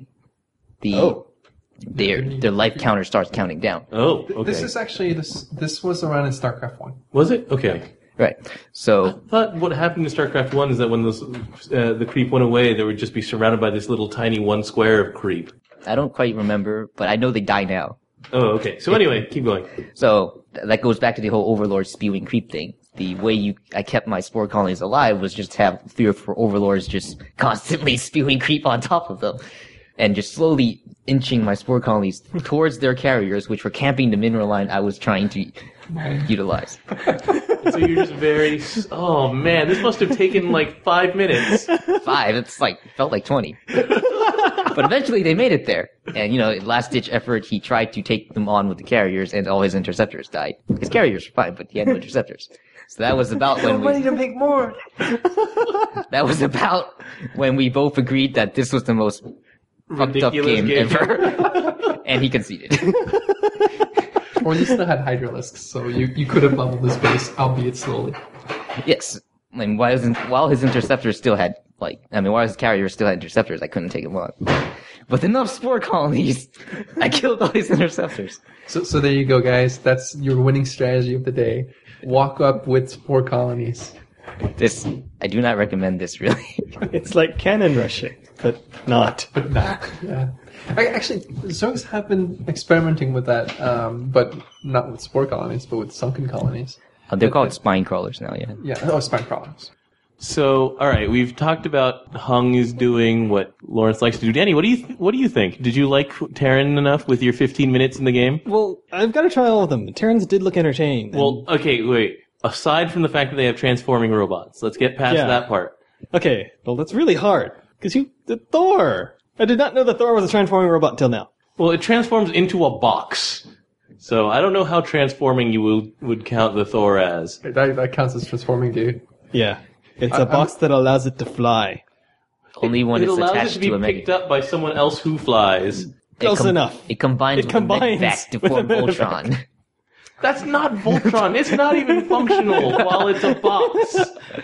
Their life counter starts counting down. Oh, okay. This is actually this was around in StarCraft 1. Was it? Okay. Right. So I thought what happened to StarCraft 1 is that when the creep went away, they would just be surrounded by this little tiny one square of creep. I don't quite remember, but I know they die now. Oh, okay. So anyway, keep going. So that goes back to the whole Overlord spewing creep thing. The way I kept my spore colonies alive was just to have 3 or 4 Overlords just constantly spewing creep on top of them. And just slowly inching my spore colonies towards their carriers, which were camping the mineral line I was trying to utilize. So you're just very... Oh, man, this must have taken like 5 minutes. 5, felt like 20. But eventually they made it there. And, last ditch effort, he tried to take them on with the carriers and all his interceptors died. His carriers were fine, but he had no interceptors. So that was about when we... to make more! That was about when we both agreed that this was the most fucked up game ever. And he conceded. Or you still had Hydralisks, so you could have leveled this base, albeit slowly. Yes. I mean, while his interceptors still had, while his carriers still had interceptors, I couldn't take him on. With enough spore colonies, I killed all his interceptors. So there you go, guys. That's your winning strategy of the day. Walk up with spore colonies. I do not recommend this, really. It's like cannon rushing, but not. But nah. Yeah. Actually, Zergs have been experimenting with that, but not with spore colonies, but with sunken colonies. They're called spine crawlers now, yeah. Yeah, spine crawlers. So, all right, we've talked about Hung is doing what Lawrence likes to do. Danny, what do you think? Did you like Terran enough with your 15 minutes in the game? Well, I've got to try all of them. The Terrans did look entertaining. Well, okay, wait. Aside from the fact that they have transforming robots, let's get past that part. Okay, well, that's really hard. Because the Thor! I did not know that Thor was a transforming robot until now. Well, it transforms into a box. So I don't know how transforming you would count the Thor as. That counts as transforming, dude. Yeah. It's a box that allows it to fly. Only when it it's allows it attached to be to a picked mega. up by someone else who flies. Close enough. It combines with the combines Medivac to with form the Medivac. Voltron. That's not Voltron. It's not even functional while it's a box.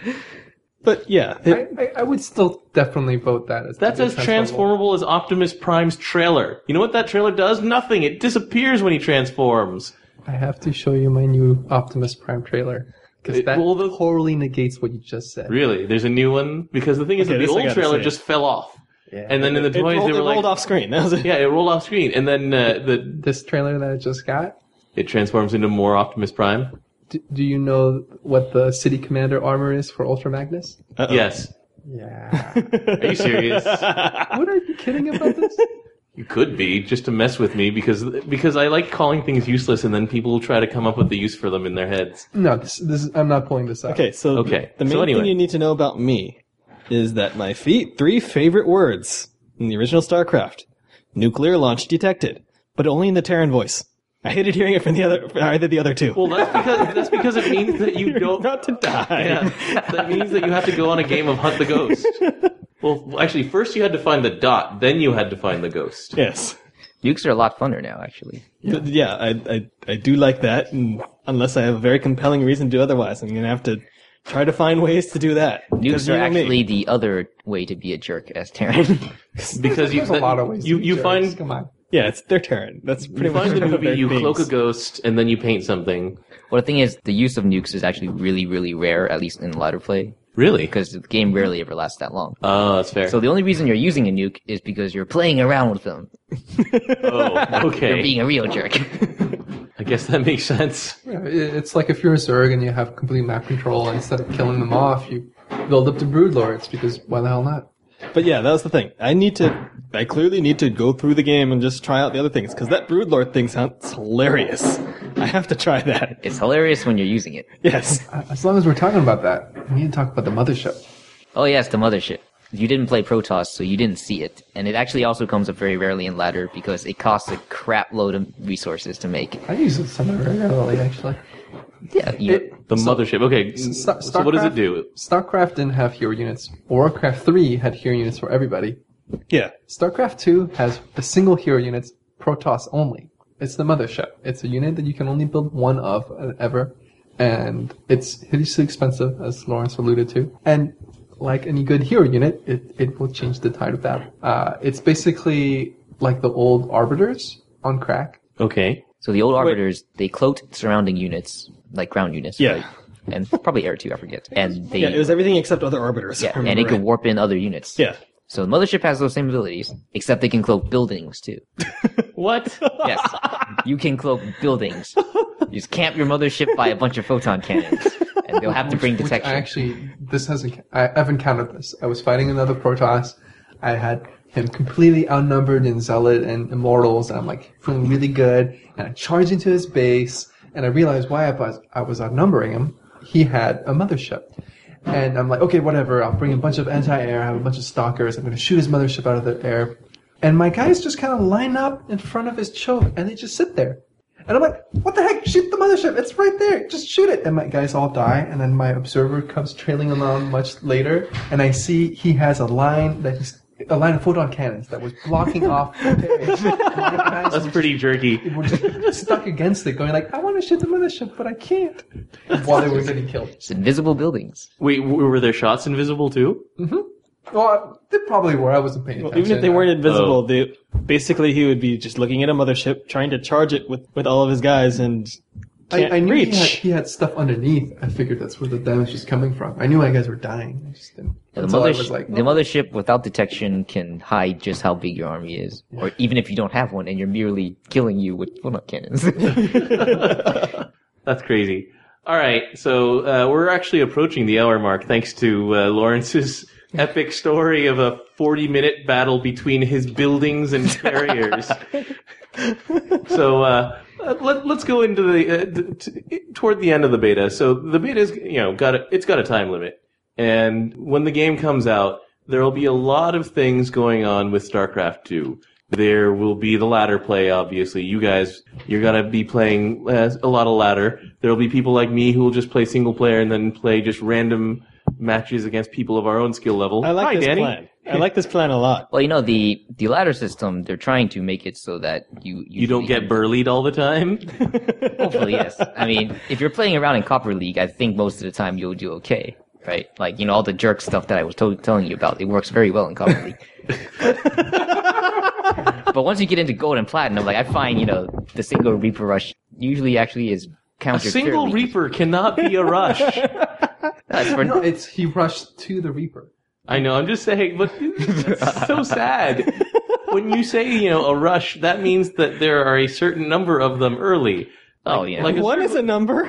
But yeah, I would still definitely vote that as That's as transformable as Optimus Prime's trailer. You know what that trailer does? Nothing. It disappears when he transforms. I have to show you my new Optimus Prime trailer because that Well, the- totally negates what you just said. Really? There's a new one? Because the thing is Okay, that the this I old gotta trailer see. just fell off. Yeah. And then in the it toys, rolled, they were it rolled like... off screen. That was it. Yeah, it rolled off screen. And then This trailer that I just got. it transforms into more Optimus Prime. Do you know what the City Commander armor is for Ultra Magnus? Uh-oh. Yes. Yeah. Are you serious? What, are you kidding about this? You could be, just to mess with me, because I like calling things useless, and then people will try to come up with the use for them in their heads. No, this is, I'm not pulling this up. Okay, so Okay, the main so anyway. thing you need to know about me is that my three favorite words in the original StarCraft: nuclear launch detected, but only in the Terran voice. I hated hearing it from either the other two. Well, that's because it means that you You're don't... about to die. Yeah, that means that you have to go on a game of Hunt the Ghost. Well, actually, first you had to find the dot, then you had to find the ghost. Yes. Nukes are a lot funner now, actually. Yeah, I do like that, and unless I have a very compelling reason to do otherwise, I'm going to have to try to find ways to do that. Because Nukes you are know me. actually the other way to be a jerk as Terran. Because There's a lot of ways. to be you jerks. find Come on. Yeah, they're Terran. That's pretty you much find the what movie, they're you cloak a beings. ghost, and then you paint something. Well, the thing is, the use of nukes is actually really, really rare, at least in ladder play, Really? because the game rarely ever lasts that long. Oh, that's fair. So the only reason you're using a nuke is because you're playing around with them. Oh, You're okay. being a real jerk. I guess that makes sense. Yeah, it's like if you're a Zerg and you have complete map control, and instead of killing them off, you build up the Broodlords, because why the hell not? But yeah, that was the thing. I clearly need to go through the game and just try out the other things, because that Broodlord thing sounds hilarious. I have to try that. It's hilarious when you're using it. Yes. As long as we're talking about that, we need to talk about the mothership. Oh yes, the mothership. You didn't play Protoss, so you didn't see it. And it actually also comes up very rarely in ladder because it costs a crap load of resources to make. I use it somewhat regularly, actually. Yeah, The mothership. Okay, so what does it do? StarCraft didn't have hero units. Warcraft 3 had hero units for everybody. Yeah. StarCraft 2 has a single hero unit, Protoss only. It's the mothership. It's a unit that you can only build one of ever, and it's hideously expensive, as Lawrence alluded to. And like any good hero unit, it will change the tide of battle. It's basically like the old Arbiters on crack. Okay. So the old Arbiters, they cloaked surrounding units, like ground units. Yeah. Right? And probably air too, I forget. And they, Yeah, it was everything except other Arbiters. yeah, if I and remember it could right. warp in other units. Yeah. So the mothership has those same abilities, except they can cloak buildings too. What? Yes, you can cloak buildings. You just camp your mothership by a bunch of photon cannons, and they'll have to bring Which detection. I've encountered this. I was fighting another Protoss. I had him completely outnumbered in Zealot and Immortals, and I'm like feeling really good. And I charged into his base, and I realized why I was outnumbering him. He had a mothership. And I'm like, okay, whatever. I'll bring a bunch of anti-air. I have a bunch of stalkers. I'm going to shoot his mothership out of the air. And my guys just kind of line up in front of his choke, and they just sit there. And I'm like, what the heck? Shoot the mothership. It's right there. Just shoot it. And my guys all die. And then my observer comes trailing along much later. And I see he has a line of photon cannons that was blocking off the page. My guys That's were pretty jerky. just stuck against it, going like, I want to shoot the mothership, but I can't. While they were getting killed. It's invisible buildings. Wait, were their shots invisible too? Well, they probably were. I wasn't paying attention. Even if they weren't invisible, Oh. basically he would be just looking at a mothership, trying to charge it with all of his guys, and can't I knew reach. he had stuff underneath. I figured that's where the damage was coming from. I knew my guys were dying. I just didn't. The, Until I was like, the mothership without detection can hide just how big your army is. Or even if you don't have one and you're merely killing you with photon cannons. That's crazy. All right, so we're actually approaching the hour mark thanks to Lawrence's epic story of a 40-minute battle between his buildings and carriers. So let's go into toward the end of the beta. So the beta's got a time limit, and when the game comes out, there will be a lot of things going on with StarCraft 2. There will be the ladder play, obviously. You guys, you're gonna be playing a lot of ladder. There will be people like me who will just play single player and then play just random matches against people of our own skill level. I like Hi, this Danny. plan. I like this plan a lot. Well, the ladder system, they're trying to make it so that You don't get burlied all the time? Hopefully, yes. I mean, if you're playing around in Copper League, I think most of the time you'll do okay, right? Like, all the jerk stuff that I was telling you about, it works very well in Copper League. But once you get into Gold and Platinum, like, I find, the single Reaper Rush usually actually is A countered single fairly. Reaper cannot be a rush. No, he rushed to the Reaper. I know, I'm just saying, but it's so sad. When you say, a rush, that means that there are a certain number of them early. Oh, yeah. Like One is a number.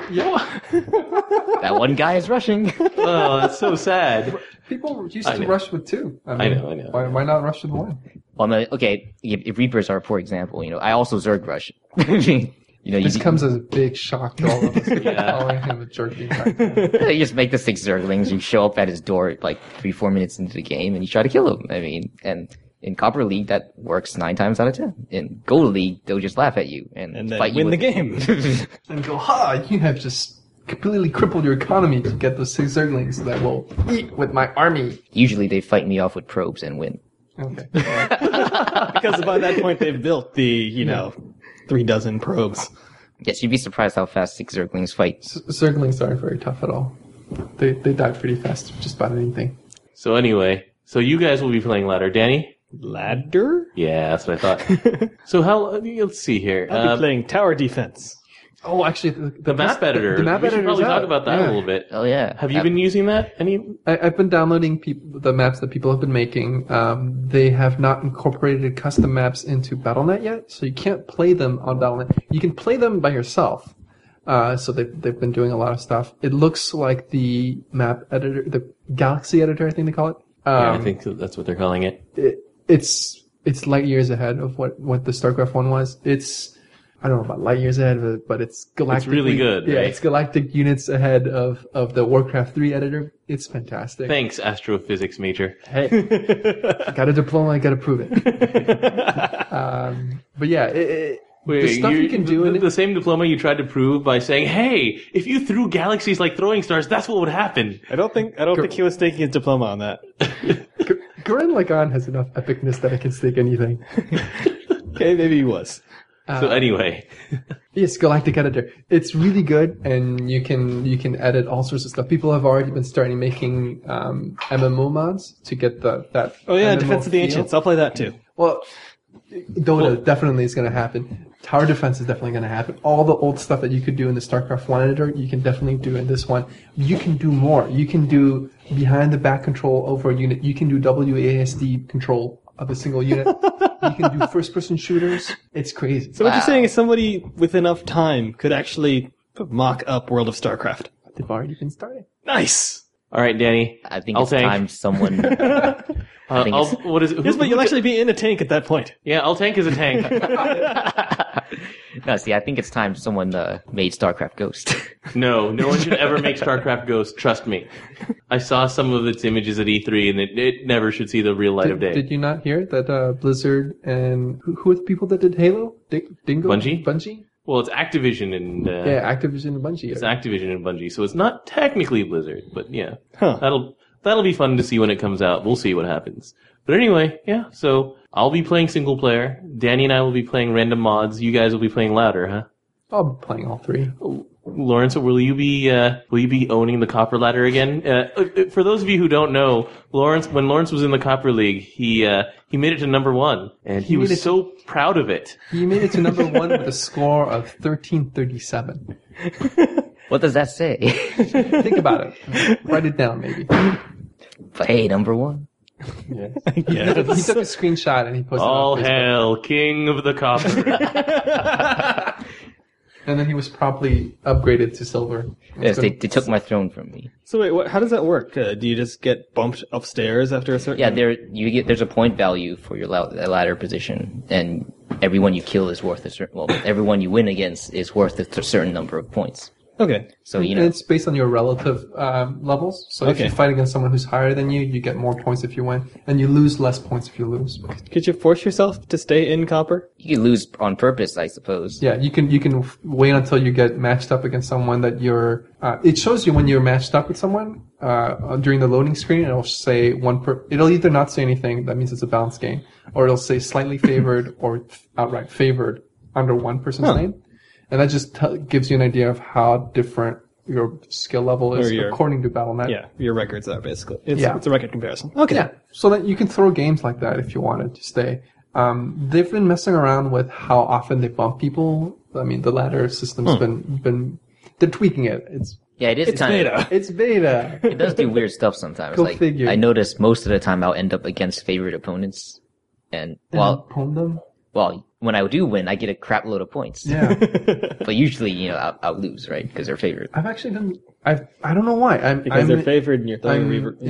That one guy is rushing. Oh, that's so sad. People used I to know. rush with 2. I know. Why not rush with 1? Well, I mean, okay, if Reapers are, for example, I also Zerg rush. This comes as a big shock to all of us. Yeah. Calling him a jerk. You just make the 6 Zerglings, you show up at his door like 3-4 minutes into the game, and you try to kill him. I mean, and in Copper League, that works 9 times out of 10. In Gold League, they'll just laugh at you and And then fight you win the with- game. And go, you have just completely crippled your economy to get those 6 Zerglings that will eat with my army. Usually they fight me off with probes and win. Okay. Because by that point they've built the, 3 dozen probes. Yes, you'd be surprised how fast 6 Zerglings fight. Zerglings aren't very tough at all. They die pretty fast, just about anything. So anyway, you guys will be playing ladder. Danny? Ladder? Yeah, that's what I thought. So let's see here. I'll be playing tower defense. Oh, actually, The map editor. The map we should editor probably is talk out. about that a Yeah. little bit. Oh yeah. Have you been using that? I've been downloading the maps that people have been making. They have not incorporated custom maps into Battle.net yet, so you can't play them on Battle.net. You can play them by yourself. So they've been doing a lot of stuff. It looks like the map editor, the Galaxy editor, I think they call it. Yeah, I think that's what they're calling it. It's light years ahead of what the StarCraft 1 was. I don't know about light years ahead of it, but it's galactic. It's really good, Yeah, right? it's galactic units ahead of the Warcraft 3 editor. It's fantastic. Thanks, astrophysics major. Hey, got a diploma, I got to prove it. But yeah, the stuff you can do in the it. same diploma you tried to prove by saying, "Hey, if you threw galaxies like throwing stars, that's what would happen." I don't think he was taking his diploma on that. Gurren Lagann has enough epicness that it can stake anything. Okay, maybe he was. So anyway, Yes, Galactic Editor. It's really good, and you can edit all sorts of stuff. People have already been starting making MMO mods to get that. Oh yeah, MMO Defense of the feel. Ancients. I'll play that too. Well, Dota definitely is going to happen. Tower Defense is definitely going to happen. All the old stuff that you could do in the StarCraft 1 editor, you can definitely do in this one. You can do more. You can do behind the back control over a unit. You can do WASD control of a single unit. You can do first-person shooters. It's crazy. So what you're saying is somebody with enough time could actually mock up World of StarCraft. They've already been starting. Nice. all right, Danny. I think I'll it's tank. time someone. think it's- What is it? Yes, but you'll actually be in a tank at that point. Yeah, I'll tank as a tank. No, see, I think it's time someone made StarCraft Ghost. No one should ever make StarCraft Ghost. Trust me. I saw some of its images at E3, and it never should see the real light of day. Did you not hear that Blizzard and who are the people that did Halo? Dingo? Bungie? Well, it's Activision and Yeah, Activision and Bungie. it's Activision and Bungie, so it's not technically Blizzard, but yeah, Huh. that'll be fun to see when it comes out. We'll see what happens. But anyway, yeah. So I'll be playing single player. Danny and I will be playing random mods. You guys will be playing ladder, huh? I'll be playing all 3. Lawrence, will you be owning the Copper Ladder again? For those of you who don't know, when Lawrence was in the Copper League, he made it to number 1, and he was so proud of it. He made it to number 1 with a score of 1337. What does that say? Think about it. Write it down, maybe. But hey, number 1. He took a screenshot and he posted it All on Facebook. hail, King of the Copper. And then he was promptly upgraded to silver. Yes, they took my throne from me. So wait, how does that work? Do you just get bumped upstairs after a certain? Yeah, there's a point value for your ladder position, and everyone you kill is worth a certain. Well, everyone you win against is worth a certain number of points. Okay. So, you And know, it's based on your relative levels. So if Okay. you fight against someone who's higher than you, you get more points if you win, and you lose less points if you lose. Could you force yourself to stay in copper? you could lose on purpose, I suppose. Yeah, you can wait until you get matched up against someone that you're. It shows you when you're matched up with someone during the loading screen. It'll say it'll either not say anything, that means it's a balanced game, or it'll say slightly favored or outright favored under one person's name, and that just gives you an idea of how different your skill level is according to Battle.net. Yeah, your records are basically. It's a record comparison. Okay. Yeah, so that you can throw games like that if you wanted to stay. They've been messing around with how often they bump people. I mean, the ladder system's been they're tweaking it. It's beta. It's beta. It does do weird stuff sometimes. Go like figure. I notice most of the time I'll end up against favorite opponents, and Pwn them. when I do win, I get a crap load of points. Yeah, But usually, you know, I'll lose, right? Because they're favorite. I've actually done. I don't know why. Because they're favored and you're throwing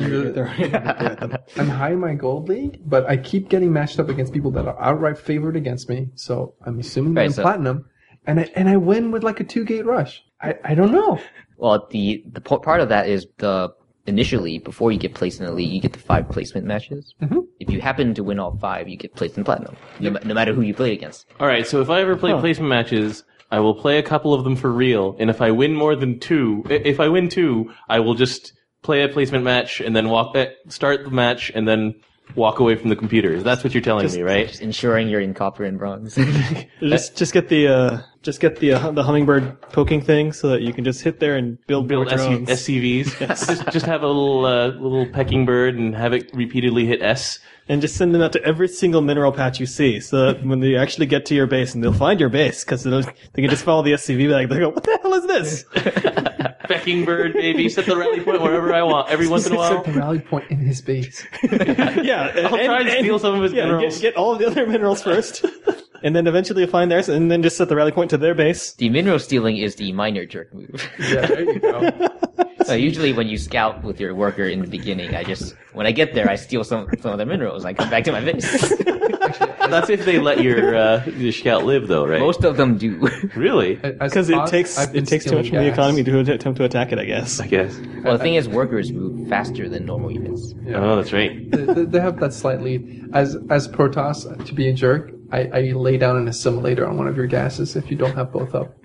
I'm high in my gold league, but I keep getting matched up against people that are outright favored against me. So I'm assuming they're in platinum, and I win with like a 2-gate rush. I don't know. Well, the part of that is initially, before you get placed in the league, you get the 5 placement matches. Mm-hmm. If you happen to win all 5, you get placed in platinum, no matter who you played against. All right, so if I ever play placement matches, I will play a couple of them for real, and if I win more than 2, if I win 2, I will just play a placement match and then start the match and then walk away from the computers. That's what you're telling me, right? Just ensuring you're in copper and bronze. just get the hummingbird poking thing so that you can just hit there and build more drones. SCVs. just have a little pecking bird and have it repeatedly hit S. And just send them out to every single mineral patch you see, so that when they actually get to your base, and they'll find your base, because they can just follow the SCV back. They go, "What the hell is this?" Pecking bird, baby. Set the rally point wherever I want. Every once in a while. Set the rally point in his base. Yeah, I'll try and steal some of his minerals. Get all of the other minerals first, and then eventually you'll find theirs, and then just set the rally point to their base. The mineral stealing is the minor jerk move. Yeah, there you go. Usually when you scout with your worker in the beginning, when I get there, I steal some of the minerals. I come back to my base. That's if they let your scout live, though, right? Most of them do. Really? Because it takes too much from the economy to attempt to attack it, I guess. Well, the thing is, workers move faster than normal units. Yeah. Oh, that's right. They have that slight lead. As Protoss, to be a jerk, I lay down an assimilator on one of your gases if you don't have both up.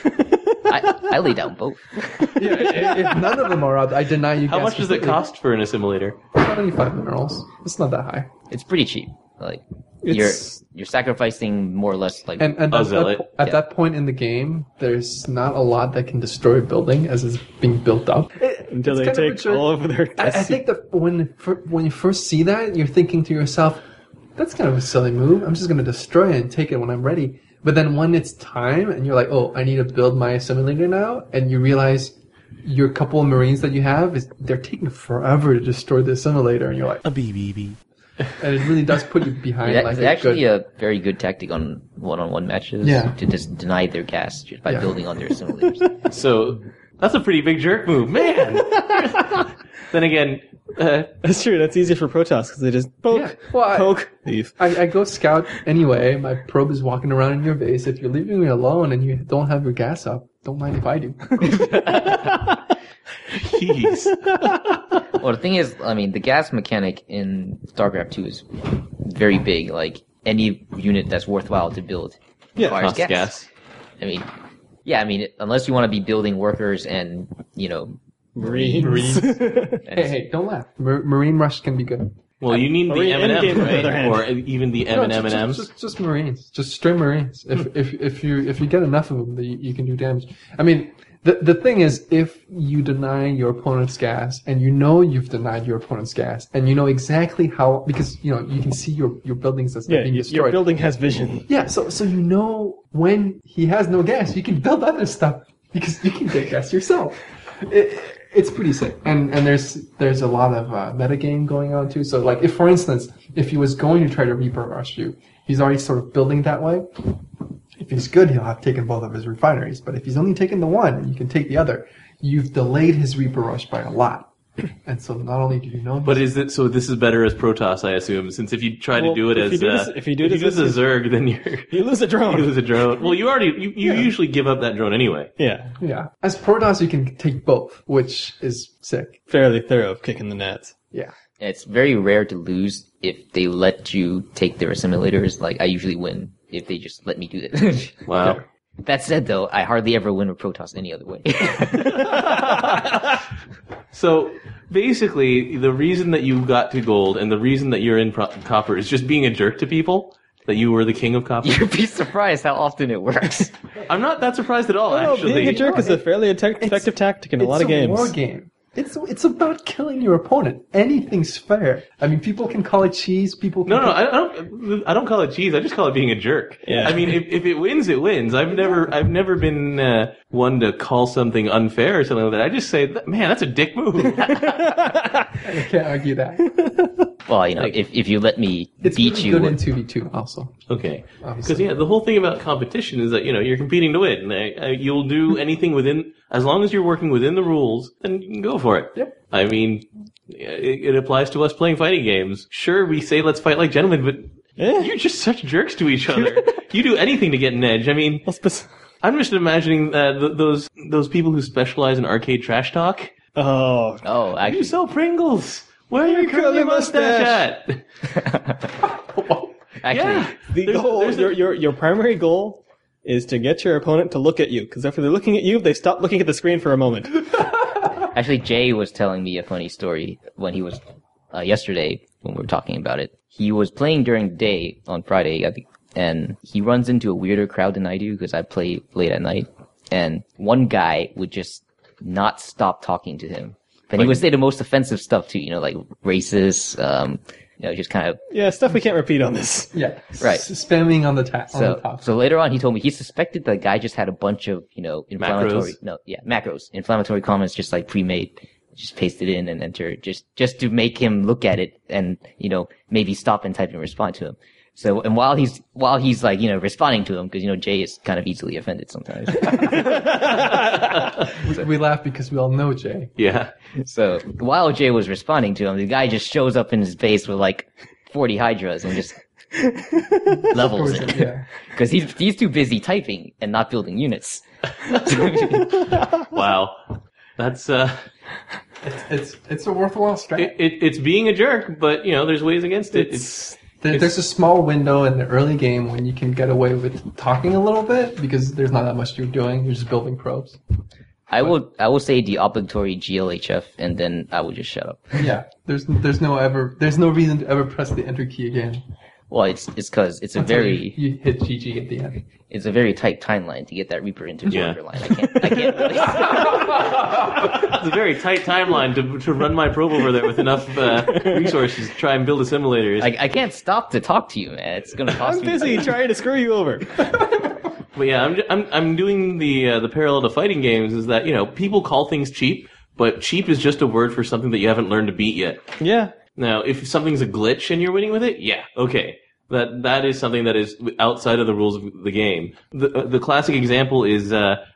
I lay down both. Yeah, if none of them are up, I deny you. How much does it cost for an assimilator? 75 minerals. It's not that high. It's pretty cheap. Like you're sacrificing more or less like and at that point in the game, there's not a lot that can destroy a building as it's being built up. Until they take all of their. I think that when you first see that, you're thinking to yourself, "That's kind of a silly move. I'm just going to destroy it and take it when I'm ready." But then when it's time and you're like, "Oh, I need to build my assimilator now," and you realize your couple of Marines that you have they're taking forever to destroy the assimilator, and you're like, A BBB. And it really does put you behind. It's actually a very good tactic on one-on-one matches to just deny their gas just by building on their assimilators. So that's a pretty big jerk move, man. Then again, that's true. That's easier for Protoss because they just poke, poke, leave. I go scout anyway. My probe is walking around in your base. If you're leaving me alone and you don't have your gas up, don't mind if I do. Jeez. Well, the thing is, I mean, the gas mechanic in StarCraft 2 is very big. Like, any unit that's worthwhile to build requires gas. I mean, unless you want to be building workers and, Marines. Hey, don't laugh. Marine Rush can be good. Well, you need the M&Ms, right? Or even the M&Ms. Just Marines. Just straight Marines. If you get enough of them, you can do damage. I mean, the thing is, if you deny your opponent's gas, and you know you've denied your opponent's gas, and you know exactly how, because, you can see your buildings as being destroyed. Your building has vision. Yeah, so you know when he has no gas, you can build other stuff, because you can get gas yourself. It's pretty sick, and there's a lot of metagame going on too. So, like, if for instance, if he was going to try to Reaper Rush you, he's already sort of building that way. If he's good, he'll have taken both of his refineries. But if he's only taken the one, and you can take the other, you've delayed his Reaper Rush by a lot. And so not only do you know, But is it so? This is better as Protoss, I assume, since if you try to do it if as you do it as a Zerg, then You lose a you drone. lose a drone. Well, you usually give up that drone anyway. Yeah, yeah, as Protoss you can take both, which is sick. fairly thorough kicking the nets. Yeah. It's very rare to lose if they let you take their assimilators. Like, I usually win if they just let me do that. Wow. That said, though, I hardly ever win with Protoss any other way. So basically, the reason that you got to gold and the reason that you're in copper is just being a jerk to people. That you were the king of copper. You'd be surprised how often it works. I'm not that surprised at all. No, Actually, being a jerk is a fairly effective tactic in a lot of games. It's a war game. It's about killing your opponent. Anything's fair. I mean, people can call it cheese. People can I don't call it cheese. I just call it being a jerk. Yeah. I mean, if it wins, it wins. I've never been one to call something unfair or something like that. I just say, man, that's a dick move. I can't argue that. Well, if you let me It's beat really you, good in 2v2 also. Okay. Because Obviously. the whole thing about competition is that you're competing to win. You'll do anything within, as long as you're working within the rules, then you can go for it. Yep. I mean, it applies to us playing fighting games. Sure, we say let's fight like gentlemen, but you're just such jerks to each other. You do anything to get an edge. I mean, I'm just imagining those people who specialize in arcade trash talk. Oh, oh, You actually, sell Pringles. Where your curly mustache at? actually, the goal, your primary goal is to get your opponent to look at you, because if they're looking at you, they stop looking at the screen for a moment. Actually, Jay was telling me a funny story when he was yesterday when we were talking about it. He was playing during the day on Friday, I think, and he runs into a weirder crowd than I do because I play late at night. And one guy would just not stop talking to him, and he would say the most offensive stuff too. Like racist, just kind of Yeah, stuff we can't repeat on this. Yeah. Right. Spamming on the top. So later on, he told me he suspected the guy just had a bunch of, inflammatory, macros, inflammatory comments just like pre-made, just pasted in and enter, just to make him look at it and, maybe stop and type and respond to him. So, and while he's like, responding to him, because, Jay is kind of easily offended sometimes. We laugh because we all know Jay. Yeah. So while Jay was responding to him, the guy just shows up in his base with like 40 Hydras and just levels it. Yeah. Because he's too busy typing and not building units. Wow. That's It's a worthwhile strategy. it's being a jerk, but there's ways against it. There's a small window in the early game when you can get away with talking a little bit because there's not that much you're doing. You're just building probes. I will say the obligatory GLHF, and then I will just shut up. Yeah. There's no reason to ever press the enter key again. Well, it's because it's a Until very you hit GG at the end. it's a very tight timeline to get that Reaper into Yeah. borderline. I can't really. It's a very tight timeline to run my probe over there with enough resources to try and build assimilators. I can't stop to talk to you, man. It's gonna cost I'm me. busy trying to screw you over. But yeah, I'm doing the parallel to fighting games is that people call things cheap, but cheap is just a word for something that you haven't learned to beat yet. Yeah. Now, if something's a glitch and you're winning with it, yeah, okay. That is something that is outside of the rules of the game. The classic example is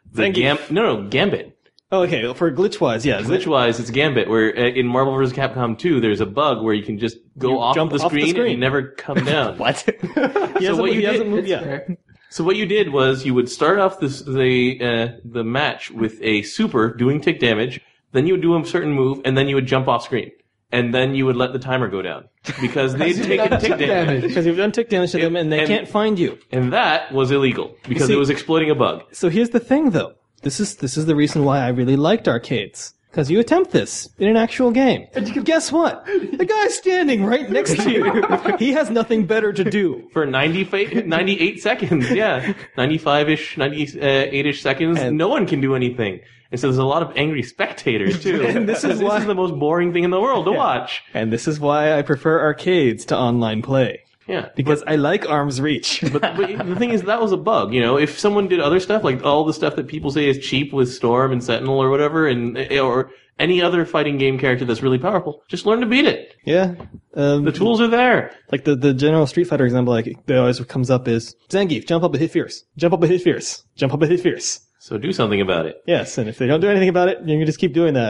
Gambit. Oh, okay. For glitch-wise, yeah. Glitch-wise, it's Gambit, where in Marvel vs. Capcom 2, there's a bug where you can just go off jump the off the screen and screen. you never come down. What? He hasn't moved It's yet. fair. So what you did was you would start off the match with a super doing tick damage, then you would do a certain move, and then you would jump off screen. And then you would let the timer go down. Because they'd taken tick damage. Because you've done tick damage to them and they can't find you. And that was illegal, because See- it was exploiting a bug. So here's the thing, though. This is the reason why I really liked arcades. Because you attempt this in an actual game. And guess what? The guy's standing right next to you. He has nothing better to do. For 98 seconds, yeah. 95-ish, 98-ish seconds, And- no one can do anything. And so there's a lot of angry spectators, too. And this is why- the most boring thing in the world to watch. And this is why I prefer arcades to online play. Yeah. Because I like arm's reach. But the thing is, that was a bug. If someone did other stuff, like all the stuff that people say is cheap with Storm and Sentinel or whatever, or any other fighting game character that's really powerful, just learn to beat it. Yeah. The tools are there. Like the general Street Fighter example, like that always comes up is Zangief, jump up and hit fierce. Jump up and hit fierce. Jump up and hit fierce. So do something about it. Yes, and if they don't do anything about it, you can just keep doing that.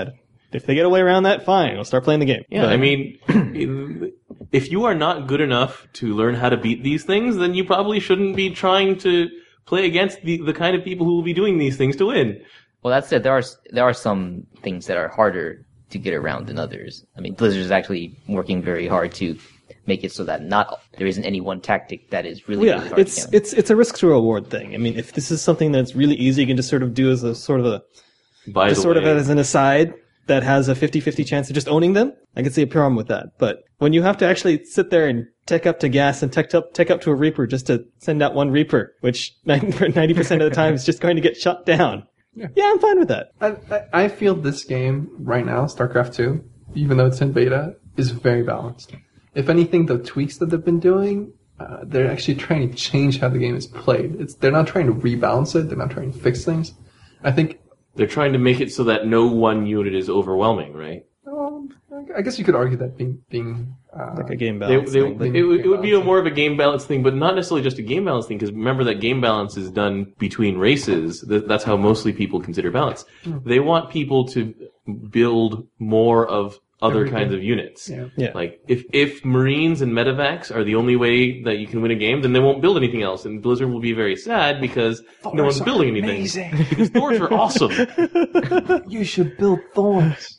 If they get away around that, fine. We'll start playing the game. Yeah, But- I mean, if you are not good enough to learn how to beat these things, then you probably shouldn't be trying to play against the kind of people who will be doing these things to win. Well, that said, there are some things that are harder to get around than others. I mean, Blizzard is actually working very hard to make it so that there isn't any one tactic that is really, yeah, really hard to counter. it's a risk to reward thing. I mean, if this is something that's really easy, you can just sort of do as a sort of a By just the sort way, of as an aside that has a 50-50 chance of just owning them, I can see a problem with that. But when you have to actually sit there and tech up to gas and tech up to a Reaper just to send out one Reaper, which 90% of the time is just going to get shut down. Yeah, I'm fine with that. I feel this game right now, StarCraft 2, even though it's in beta, is very balanced. If anything, the tweaks that they've been doing, they're actually trying to change how the game is played. They're not trying to rebalance it. They're not trying to fix things. I think they're trying to make it so that no one unit is overwhelming, right? I guess you could argue that being Like a game balance thing. It would be more of a game balance thing, but not necessarily just a game balance thing, because remember that game balance is done between races. That's how mostly people consider balance. They want people to build more of other kinds of units. Yeah. Like, if Marines and Medivacs are the only way that you can win a game, then they won't build anything else, and Blizzard will be very sad because no one's building anything. amazing. Because Thors are awesome. You should build Thors.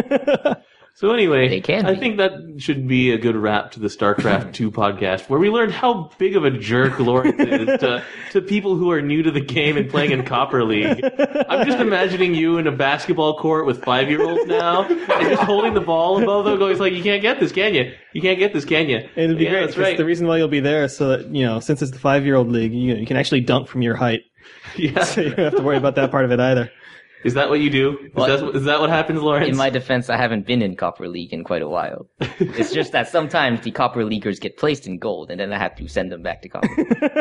So anyway, They can I be. think that should be a good wrap to the StarCraft 2 podcast, where we learned how big of a jerk Lawrence is to people who are new to the game and playing in Copper League. I'm just imagining you in a basketball court with 5-year-olds now, and just holding the ball above them, going, it's like, you can't get this, can you? You can't get this, can you? It'll be Yeah, great. that's 'Cause right. The reason why you'll be there is so that, since it's the 5-year-old league, you can actually dunk from your height. Yeah. So you don't have to worry about that part of it either. Is that what you do? Is that what happens, Lawrence? In my defense, I haven't been in Copper League in quite a while. It's just that sometimes the Copper Leaguers get placed in gold, and then I have to send them back to Copper.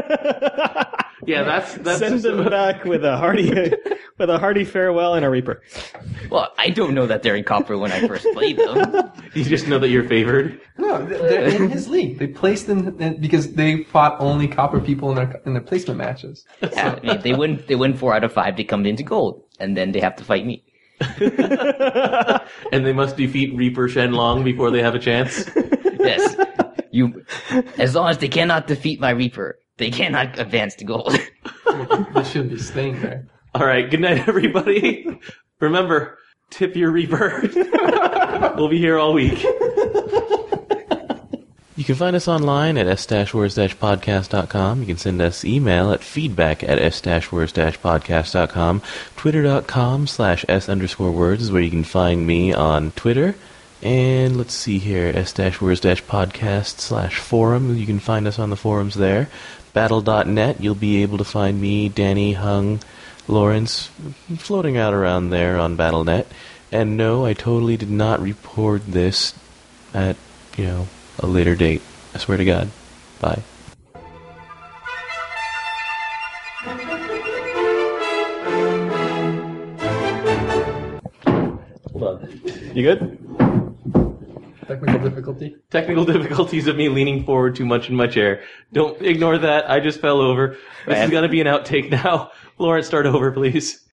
Yeah, that's Send them back with a hearty farewell and a Reaper. Well, I don't know that they're in Copper when I first played them. You just know that you're favored. No, they're in his league. They placed in because they fought only Copper people in their placement matches. Yeah, I mean, they win 4 out of 5 to come into gold, and then they have to fight me. And they must defeat Reaper Shenlong before they have a chance. Yes, as long as they cannot defeat my Reaper, they cannot advance to gold. They shouldn't be staying there. All right, good night, everybody. Remember, tip your Reaper. We'll be here all week. You can find us online at s-words-podcast.com. You can send us email at feedback@s-words-podcast.com. Twitter.com/s_words is where you can find me on Twitter. And let's see here, s-words-podcast/forum. You can find us on the forums there. Battle.net, you'll be able to find me, Danny, Hung, Lawrence, floating out around there on Battle.net. And no, I totally did not record this at, a later date. I swear to God. Bye. Hold on. You good? Technical difficulty. Technical difficulties of me leaning forward too much in my chair. Don't ignore that. I just fell over. This is going to be an outtake now. Lawrence, start over, please.